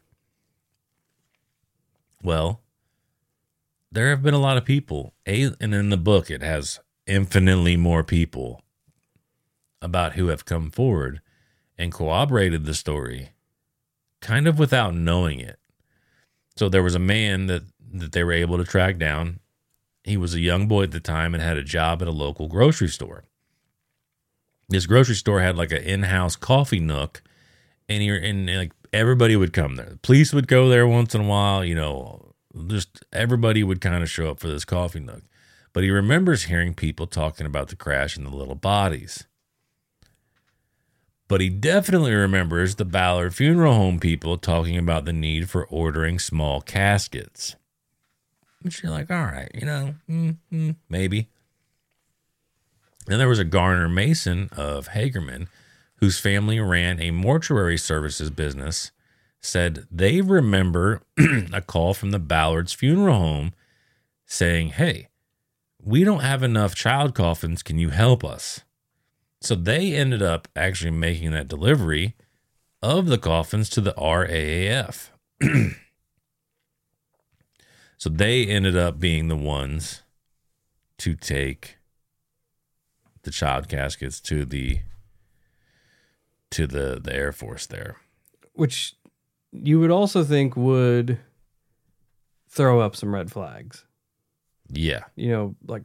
Well, there have been a lot of people, and in the book it has infinitely more people about who have come forward and corroborated the story kind of without knowing it. So there was a man that they were able to track down. He was a young boy at the time and had a job at a local grocery store. This grocery store had like an in-house coffee nook, and like everybody would come there. The police would go there once in a while, you know, just everybody would kind of show up for this coffee nook. But he remembers hearing people talking about the crash and the little bodies. But he definitely remembers the Ballard Funeral Home people talking about the need for ordering small caskets. Which you're like, all right, you know, maybe. Then there was a Garner Mason of Hagerman, whose family ran a mortuary services business, said they remember a call from the Ballard's Funeral Home saying, hey, we don't have enough child coffins. Can you help us? So they ended up actually making that delivery of the coffins to the RAAF. So they ended up being the ones to take the child caskets to the Air Force there. Which you would also think would throw up some red flags. Yeah. You know, like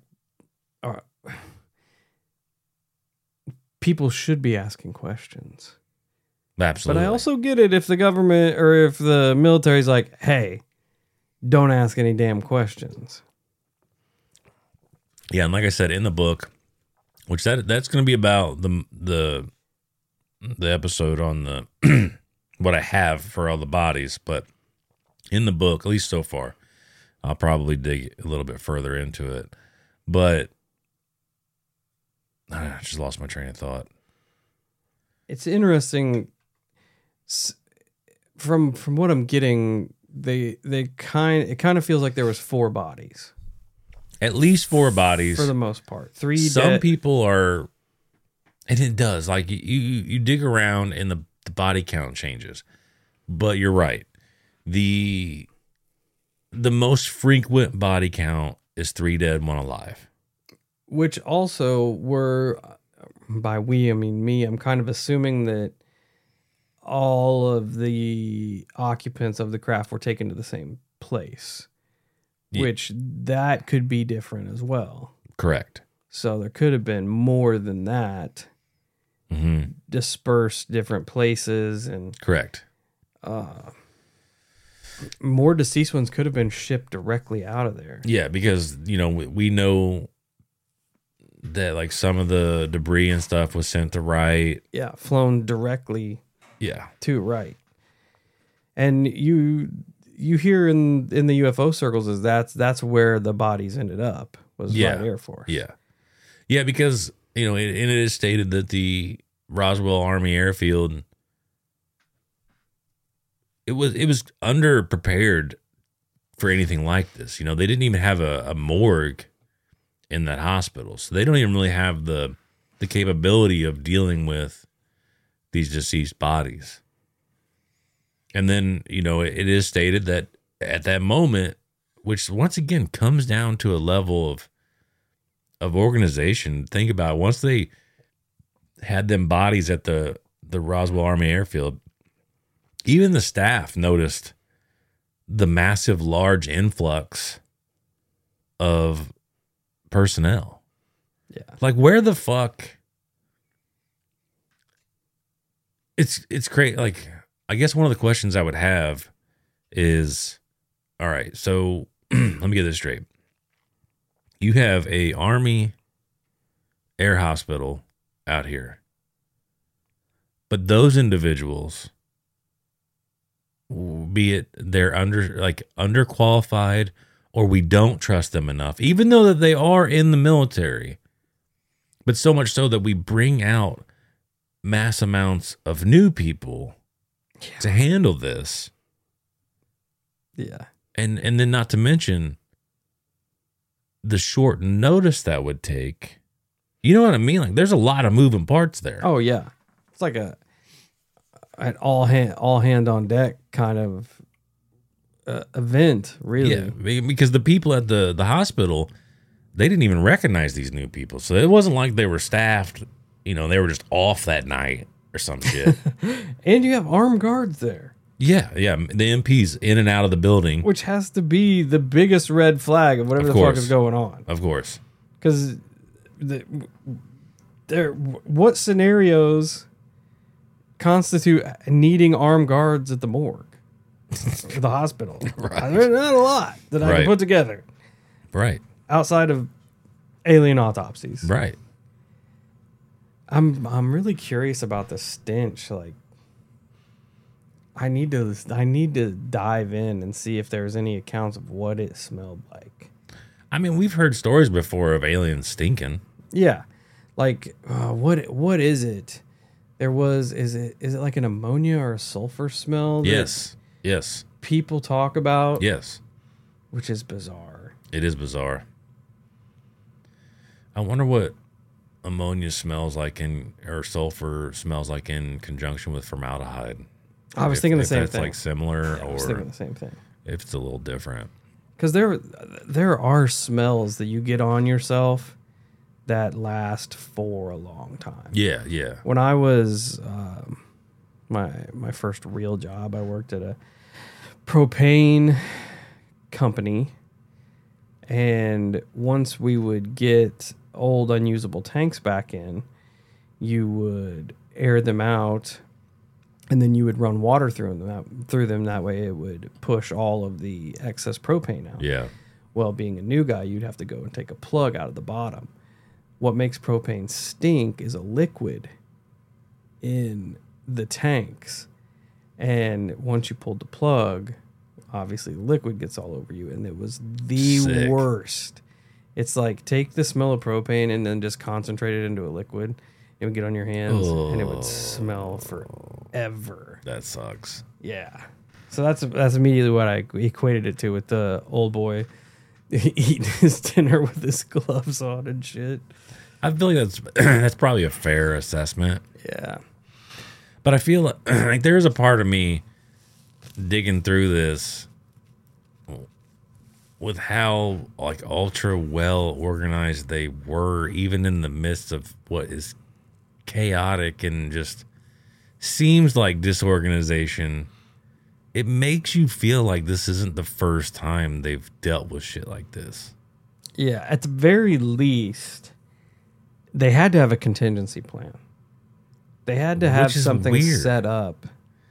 people should be asking questions. Absolutely. But I also get it if the government or if the military's like, hey, don't ask any damn questions. Yeah, and like I said in the book, which that's going to be about the episode on the what I have for all the bodies, but in the book, at least so far, I'll probably dig a little bit further into it. But I just lost my train of thought. It's interesting. From what I'm getting, it kind of feels like there was 4 bodies. At least 4 bodies for the most part. 3 Some people are, and it does. Like you dig around and the body count changes. But you're right. The most frequent body count is 3 dead, 1 alive. Which also were, by we, I mean me, I'm kind of assuming that all of the occupants of the craft were taken to the same place. Yeah. Which that could be different as well. Correct. So there could have been more than that. Mm-hmm. Dispersed different places and correct. More deceased ones could have been shipped directly out of there. Yeah, because you know we know that like some of the debris and stuff was sent to Wright. Yeah, flown directly. Yeah, to Wright. And you hear in the UFO circles is that's where the bodies ended up was Wright Air Force. Yeah, because you know it is stated that the Roswell Army Airfield it was underprepared for anything like this. You know, they didn't even have a morgue in that hospital, so they don't even really have the capability of dealing with these deceased bodies. And then, you know, it is stated that at that moment, which once again comes down to a level of organization. Think about it. Once they had them bodies at the Roswell Army Airfield, even the staff noticed the massive, large influx of personnel. Yeah. Like, where the fuck? It's great. Like, I guess one of the questions I would have is, all right, so let me get this straight. you have a Army air hospital out here, but those individuals, be it they're underqualified or we don't trust them enough, even though that they are in the military, but so much so that we bring out mass amounts of new people to handle this. Yeah. And then not to mention the short notice that would take. You know what I mean? Like there's a lot of moving parts there. Oh yeah. It's like an all hand on deck kind of event, really. Yeah, because the people at the hospital, they didn't even recognize these new people. So it wasn't like they were staffed, they were just off that night or some shit. And you have armed guards there. Yeah. The MPs in and out of the building. Which has to be the biggest red flag of whatever the fuck is going on. Of course. Because what scenarios constitute needing armed guards at the morgue? Or the hospital. Right. There's not a lot that I can put together. Right. Outside of alien autopsies. Right. I'm really curious about the stench. Like, I need to dive in and see if there's any accounts of what it smelled like. I mean, we've heard stories before of aliens stinking. Yeah, like what is it? Is it like an ammonia or a sulfur smell? Yes. People talk about. Yes. Which is bizarre. It is bizarre. I wonder what ammonia smells like or sulfur smells like in conjunction with formaldehyde. I was thinking the same thing. If it's like similar, I was thinking the same thing. If it's a little different. Because there are smells that you get on yourself that last for a long time. Yeah. When I was my first real job, I worked at a propane company, and once we would get old unusable tanks back in, you would air them out, and then you would run water through them. That way it would push all of the excess propane out. Yeah. Well, being a new guy, you'd have to go and take a plug out of the bottom. What makes propane stink is a liquid in the tanks. And once you pulled the plug, obviously the liquid gets all over you. And it was the worst. It's like, take the smell of propane and then just concentrate it into a liquid. It would get on your hands, and it would smell forever. That sucks. Yeah. So that's immediately what I equated it to, with the old boy eating his dinner with his gloves on and shit. I feel like that's probably a fair assessment. Yeah. But I feel like there's a part of me digging through this with how like ultra well organized they were, even in the midst of what is chaotic and just seems like disorganization. It makes you feel like this isn't the first time they've dealt with shit like this. Yeah, at the very least, they had to have a contingency plan. They had to have something weird. set up.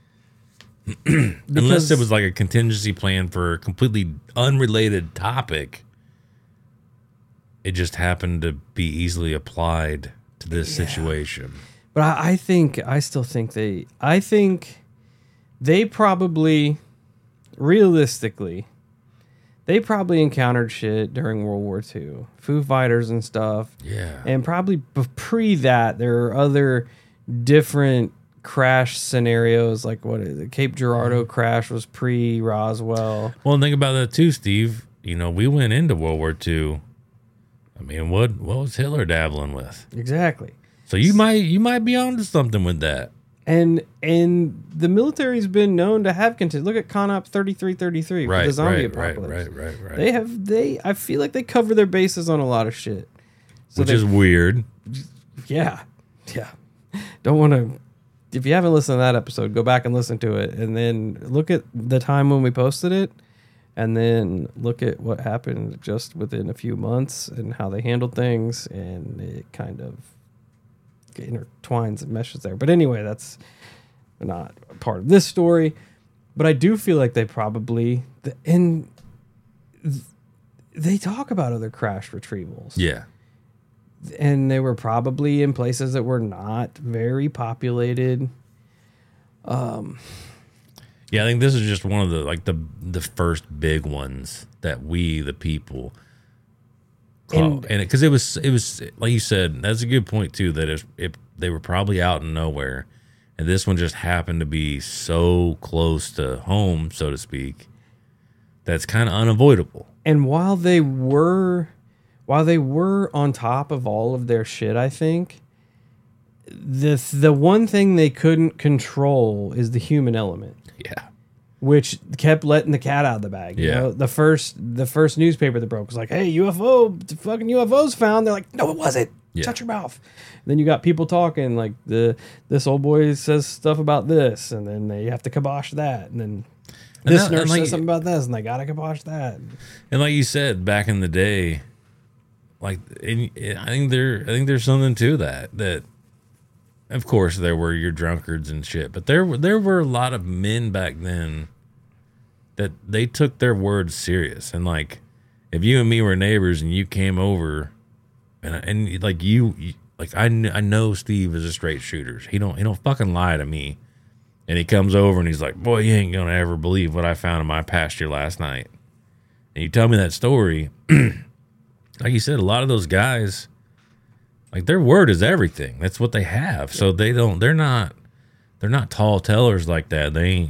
Unless it was like a contingency plan for a completely unrelated topic. It just happened to be easily applied to this situation. But I still think they probably, realistically, they probably encountered shit during World War II. Foo Fighters and stuff. Yeah. And probably pre that, there are other different crash scenarios, like what is it? Cape Girardeau crash was pre-Roswell. Well, think about that too, Steve. We went into World War II. I mean, what was Hitler dabbling with? Exactly. So you might be onto something with that. And the military's been known to have look at CONOP 3333 for the zombie apocalypse. Right. I feel like they cover their bases on a lot of shit. Which is weird. Yeah. Don't want to. If you haven't listened to that episode, go back and listen to it, and then look at the time when we posted it, and then look at what happened just within a few months and how they handled things, and it kind of intertwines and meshes there. But anyway, that's not a part of this story. But I do feel like they probably, and they talk about other crash retrievals. Yeah. And they were probably in places that were not very populated. Yeah, I think this is just one of the first big ones that we, the people, caught. And because it was like you said, that's a good point too. That they were probably out in nowhere, and this one just happened to be so close to home, so to speak. That's kind of unavoidable. And while they were on top of all of their shit, I think the one thing they couldn't control is the human element. Yeah. Which kept letting the cat out of the bag. You know, the first newspaper that broke was like, "Hey, fucking UFOs found." They're like, "No, it wasn't. Shut your mouth." And then you got people talking like this old boy says stuff about this, and then they have to kibosh that, and then this nurse says something about this, and they gotta kibosh that. And like you said, back in the day, like I think there's something to that. That of course there were your drunkards and shit, but there were a lot of men back then that they took their words serious. And like, if you and me were neighbors and you came over, and like I know Steve is a straight shooter. He don't fucking lie to me. And he comes over and he's like, "Boy, you ain't gonna ever believe what I found in my pasture last night." And you tell me that story, like you said, a lot of those guys, like their word is everything. That's what they have. So they're not tall tellers like that. They ain't,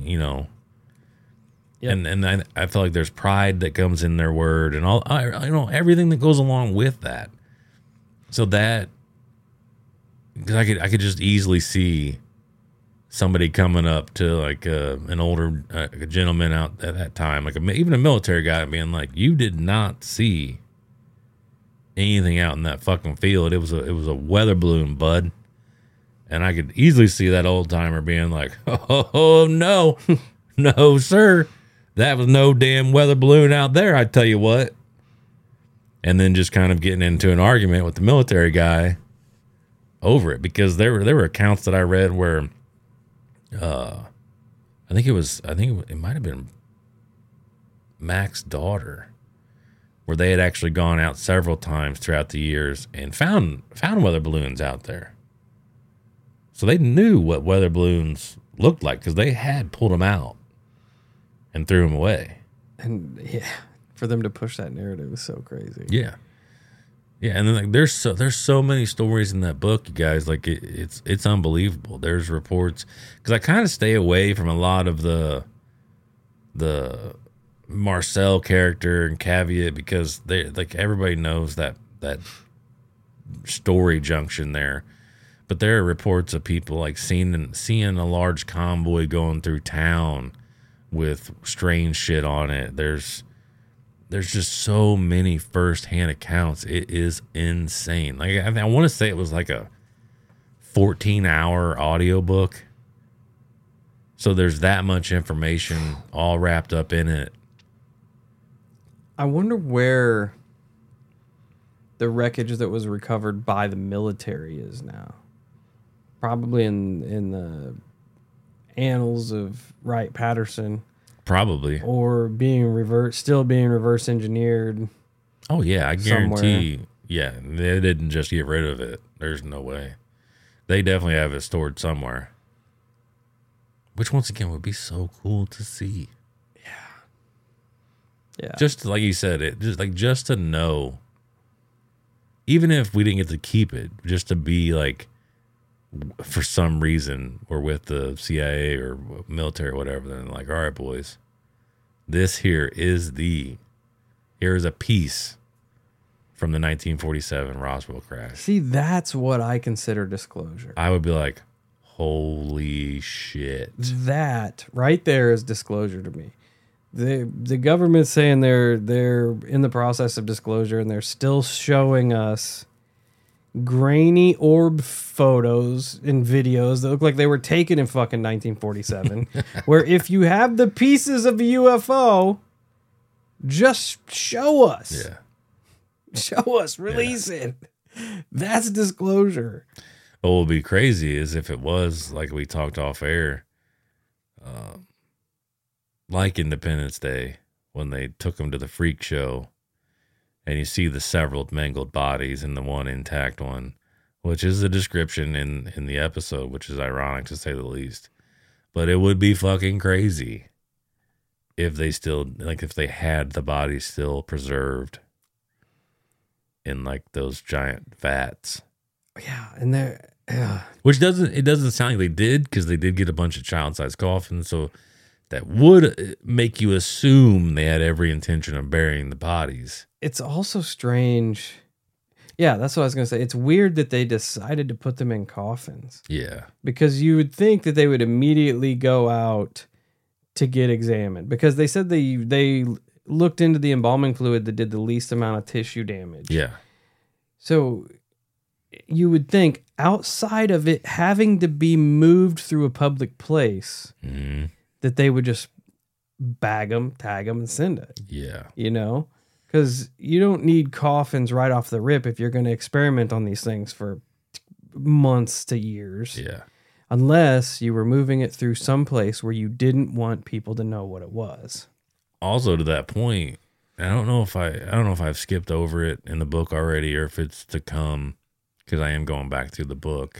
and I feel like there's pride that comes in their word and all, everything that goes along with that. So that, because I could just easily see somebody coming up to like an older gentleman out at that time, like even a military guy, being like, "You did not see anything out in that fucking field. It was a weather balloon, bud." And I could easily see that old timer being like, "Oh no, no sir, that was no damn weather balloon out there. I tell you what." And then just kind of getting into an argument with the military guy over it, because there were accounts that I read where, I think it might have been Mac's daughter, where they had actually gone out several times throughout the years and found weather balloons out there. So they knew what weather balloons looked like because they had pulled them out and threw them away. And yeah, for them to push that narrative is so crazy. Yeah. Yeah, and then like there's so many stories in that book, you guys. Like it's unbelievable. There's reports, because I kind of stay away from a lot of the Marcel character and Caveat, because they like everybody knows that story junction there. But there are reports of people like seeing a large convoy going through town with strange shit on it. There's just so many firsthand accounts. It is insane. Like I want to say it was like a 14-hour audiobook. So there's that much information all wrapped up in it. I wonder where the wreckage that was recovered by the military is now. Probably in the annals of Wright-Patterson. Probably. Or still being reverse engineered. Oh yeah, I guarantee. Somewhere. Yeah, they didn't just get rid of it. There's no way. They definitely have it stored somewhere. Which once again would be so cool to see. Yeah. Just like you said, just to know, even if we didn't get to keep it, just to be like, for some reason we're with the CIA or military or whatever, then like, all right, boys, this here is a piece from the 1947 Roswell crash. See, that's what I consider disclosure. I would be like, holy shit. That right there is disclosure to me. The government's saying they're in the process of disclosure, and they're still showing us grainy orb photos and videos that look like they were taken in fucking 1947. Where if you have the pieces of a UFO, just show us. Yeah. Show us. Release it. That's disclosure. What would be crazy is if it was like we talked off air, like Independence Day, when they took them to the freak show and you see the several mangled bodies and the one intact one, which is the description in the episode, which is ironic to say the least. But it would be fucking crazy if they still, like, if they had the bodies still preserved in like those giant vats. Yeah, and they're Which doesn't sound like they did, because they did get a bunch of child-sized coffins, so that would make you assume they had every intention of burying the bodies. it's also strange. Yeah, that's what I was gonna say. It's weird that they decided to put them in coffins, Yeah. because you would think that they would immediately go out to get examined, because they said they looked into the embalming fluid that did the least amount of tissue damage. Yeah. So you would think, outside of it having to be moved through a public place, Mhm. that they would just bag them, tag them, and send it. Yeah. You know, because you don't need coffins right off the rip if you're going to experiment on these things for months to years. Yeah. Unless you were moving it through some place where you didn't want people to know what it was. Also, to that point, I don't know if I've skipped over it in the book already, or if it's to come, because I am going back through the book.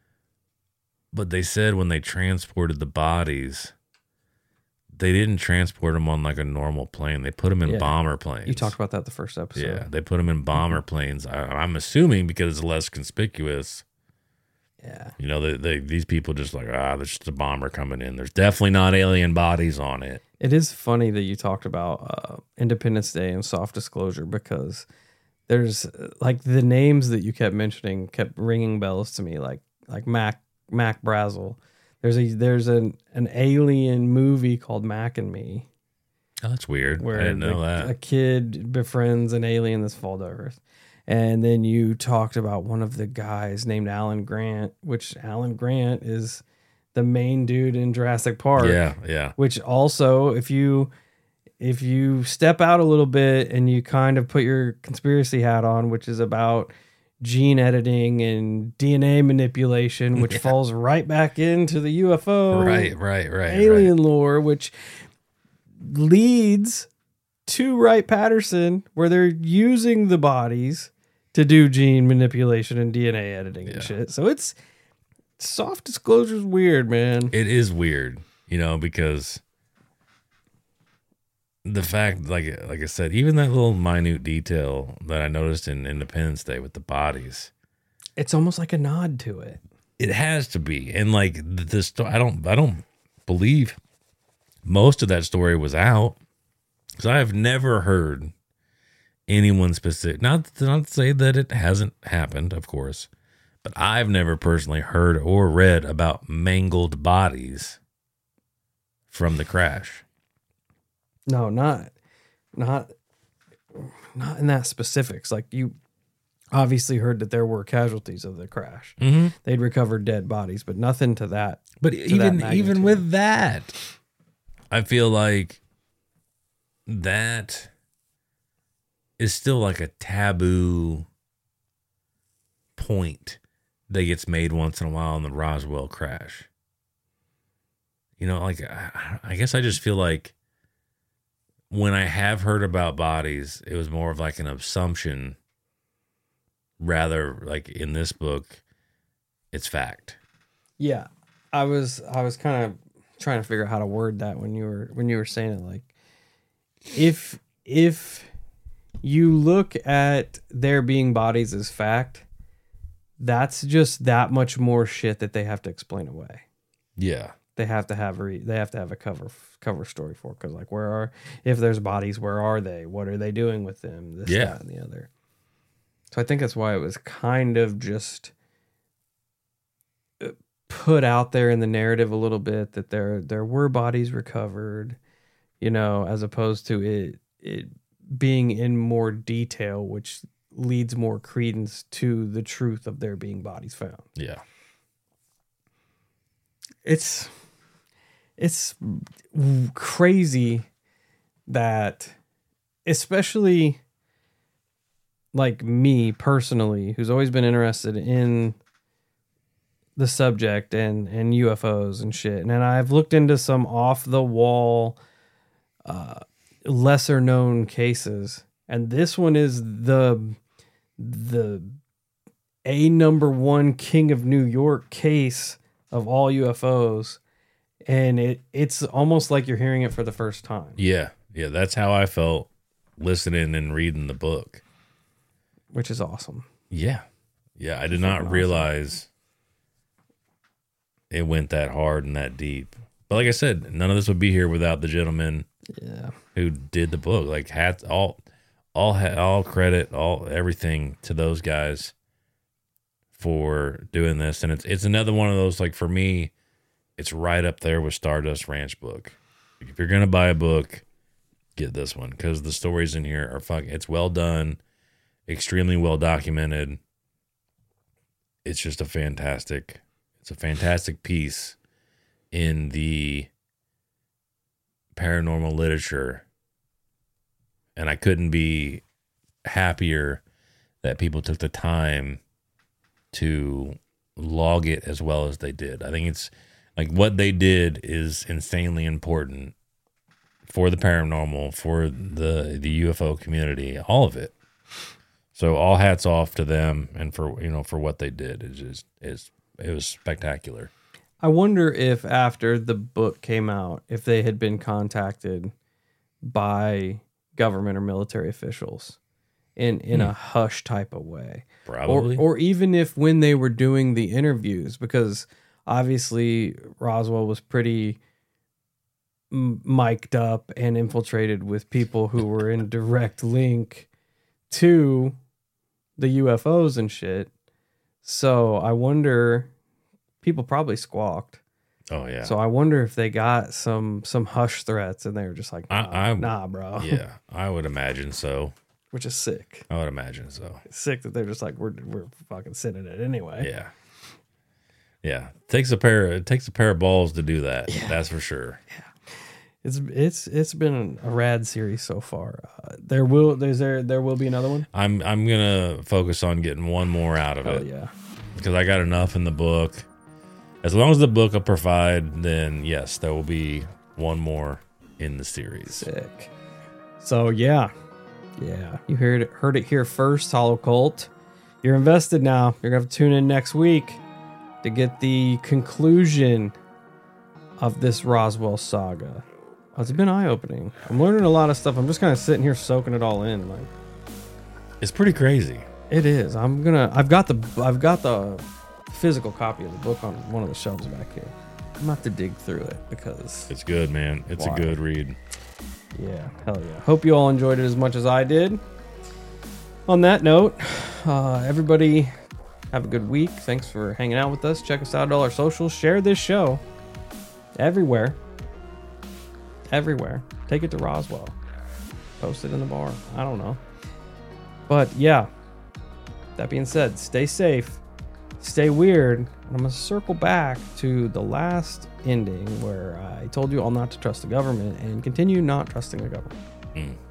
But they said when they transported the bodies, they didn't transport them on like a normal plane. They put them in Yeah. bomber planes. You talked about that the first episode. Yeah, they put them in bomber planes. I'm assuming because it's less conspicuous. Yeah. You know, these people just like, there's just a bomber coming in. There's definitely not alien bodies on it. It is funny that you talked about Independence Day and soft disclosure, because there's like the names that you kept mentioning kept ringing bells to me, like Mac Brazel. There's an alien movie called Mac and Me, Oh, that's weird. where I didn't know that. a kid befriends an alien that's fallen to Earth. And then you talked about one of the guys named Alan Grant, which Alan Grant is the main dude in Jurassic Park. Yeah, yeah. Which also, if you step out a little bit and you kind of put your conspiracy hat on, which is about gene editing and DNA manipulation, which falls right back into the UFO Right. alien lore, which leads to Wright-Patterson, where they're using the bodies to do gene manipulation and DNA editing and shit. So it's soft disclosure's weird, man. It is weird, because the fact, like I said, even that little minute detail that I noticed in Independence Day with the bodies, It's almost like a nod to it. it has to be. And like the story, I don't believe most of that story was out, because I have never heard anyone specific. Not to say that it hasn't happened, of course, but I've never personally heard or read about mangled bodies from the crash. No, not in that specifics. Like, you obviously heard that there were casualties of the crash. Mm-hmm. They'd recovered dead bodies, but nothing to that. But that even magnitude. with that, I feel like that is still like a taboo point that gets made once in a while in the Roswell crash. Like, I guess I just feel like when I have heard about bodies, it was more of like an assumption, rather like in this book, it's fact. Yeah, I was kind of trying to figure out how to word that when you were saying it. Like, if you look at there being bodies as fact, that's just that much more shit that they have to explain away. Yeah. They have to have a cover story for, because like, if there's bodies, where are they? What are they doing with them? This, that, and the other. So I think that's why it was kind of just put out there in the narrative a little bit that there were bodies recovered, as opposed to it being in more detail, which leads more credence to the truth of there being bodies found. Yeah. It's crazy that, especially like me personally, who's always been interested in the subject and UFOs and shit, and I've looked into some off the wall, lesser known cases, And this one is the #1 King of New York case of all UFOs. And it's almost like you're hearing it for the first time. Yeah. That's how I felt listening and reading the book. Which is awesome. Yeah. I did not realize it went that hard and that deep. But like I said, none of this would be here without the gentleman who did the book. Like all credit, everything to those guys for doing this. And it's another one of those, like, for me, it's right up there with Stardust Ranch book. Like, if you're going to buy a book, get this one, because the stories in here are it's well done, extremely well documented. It's just a fantastic piece in the paranormal literature. And I couldn't be happier that people took the time to log it as well as they did. I think it's like what they did is insanely important for the paranormal, for the UFO community, all of it. So all hats off to them and for what they did. It was spectacular. I wonder if after the book came out, if they had been contacted by government or military officials in a hush type of way. Probably. Or even if when they were doing the interviews, because obviously Roswell was pretty mic'd up and infiltrated with people who were in direct link to the UFOs and shit. So I wonder, people probably squawked. Oh yeah. So I wonder if they got some hush threats and they were just like, nah, bro. Yeah, I would imagine so. Which is sick. I would imagine so. It's sick that they're just like, we're fucking sending it anyway. Yeah. Yeah. Takes a pair of balls to do that. Yeah. That's for sure. Yeah. It's been a rad series so far. There will be another one. I'm gonna focus on getting one more out of it. Yeah. Because I got enough in the book. As long as the book will provide, then yes, there will be one more in the series. Sick. So yeah, you heard it here first, Hollow Cult. You're invested now. You're gonna have to tune in next week to get the conclusion of this Roswell saga. It's been eye-opening. I'm learning a lot of stuff. I'm just kind of sitting here soaking it all in. Like, it's pretty crazy. It is. I've got the physical copy of the book on one of the shelves back here. I'm gonna have to dig through it because it's good, man. It's a good read. Yeah, hell yeah. Hope you all enjoyed it as much as I did. On that note, everybody have a good week. Thanks for hanging out with us. Check us out at all our socials. Share this show everywhere. Take it to Roswell. Post it in the bar. I don't know. But yeah, that being said, stay safe. Stay weird. And I'm going to circle back to the last ending where I told you all not to trust the government and continue not trusting the government.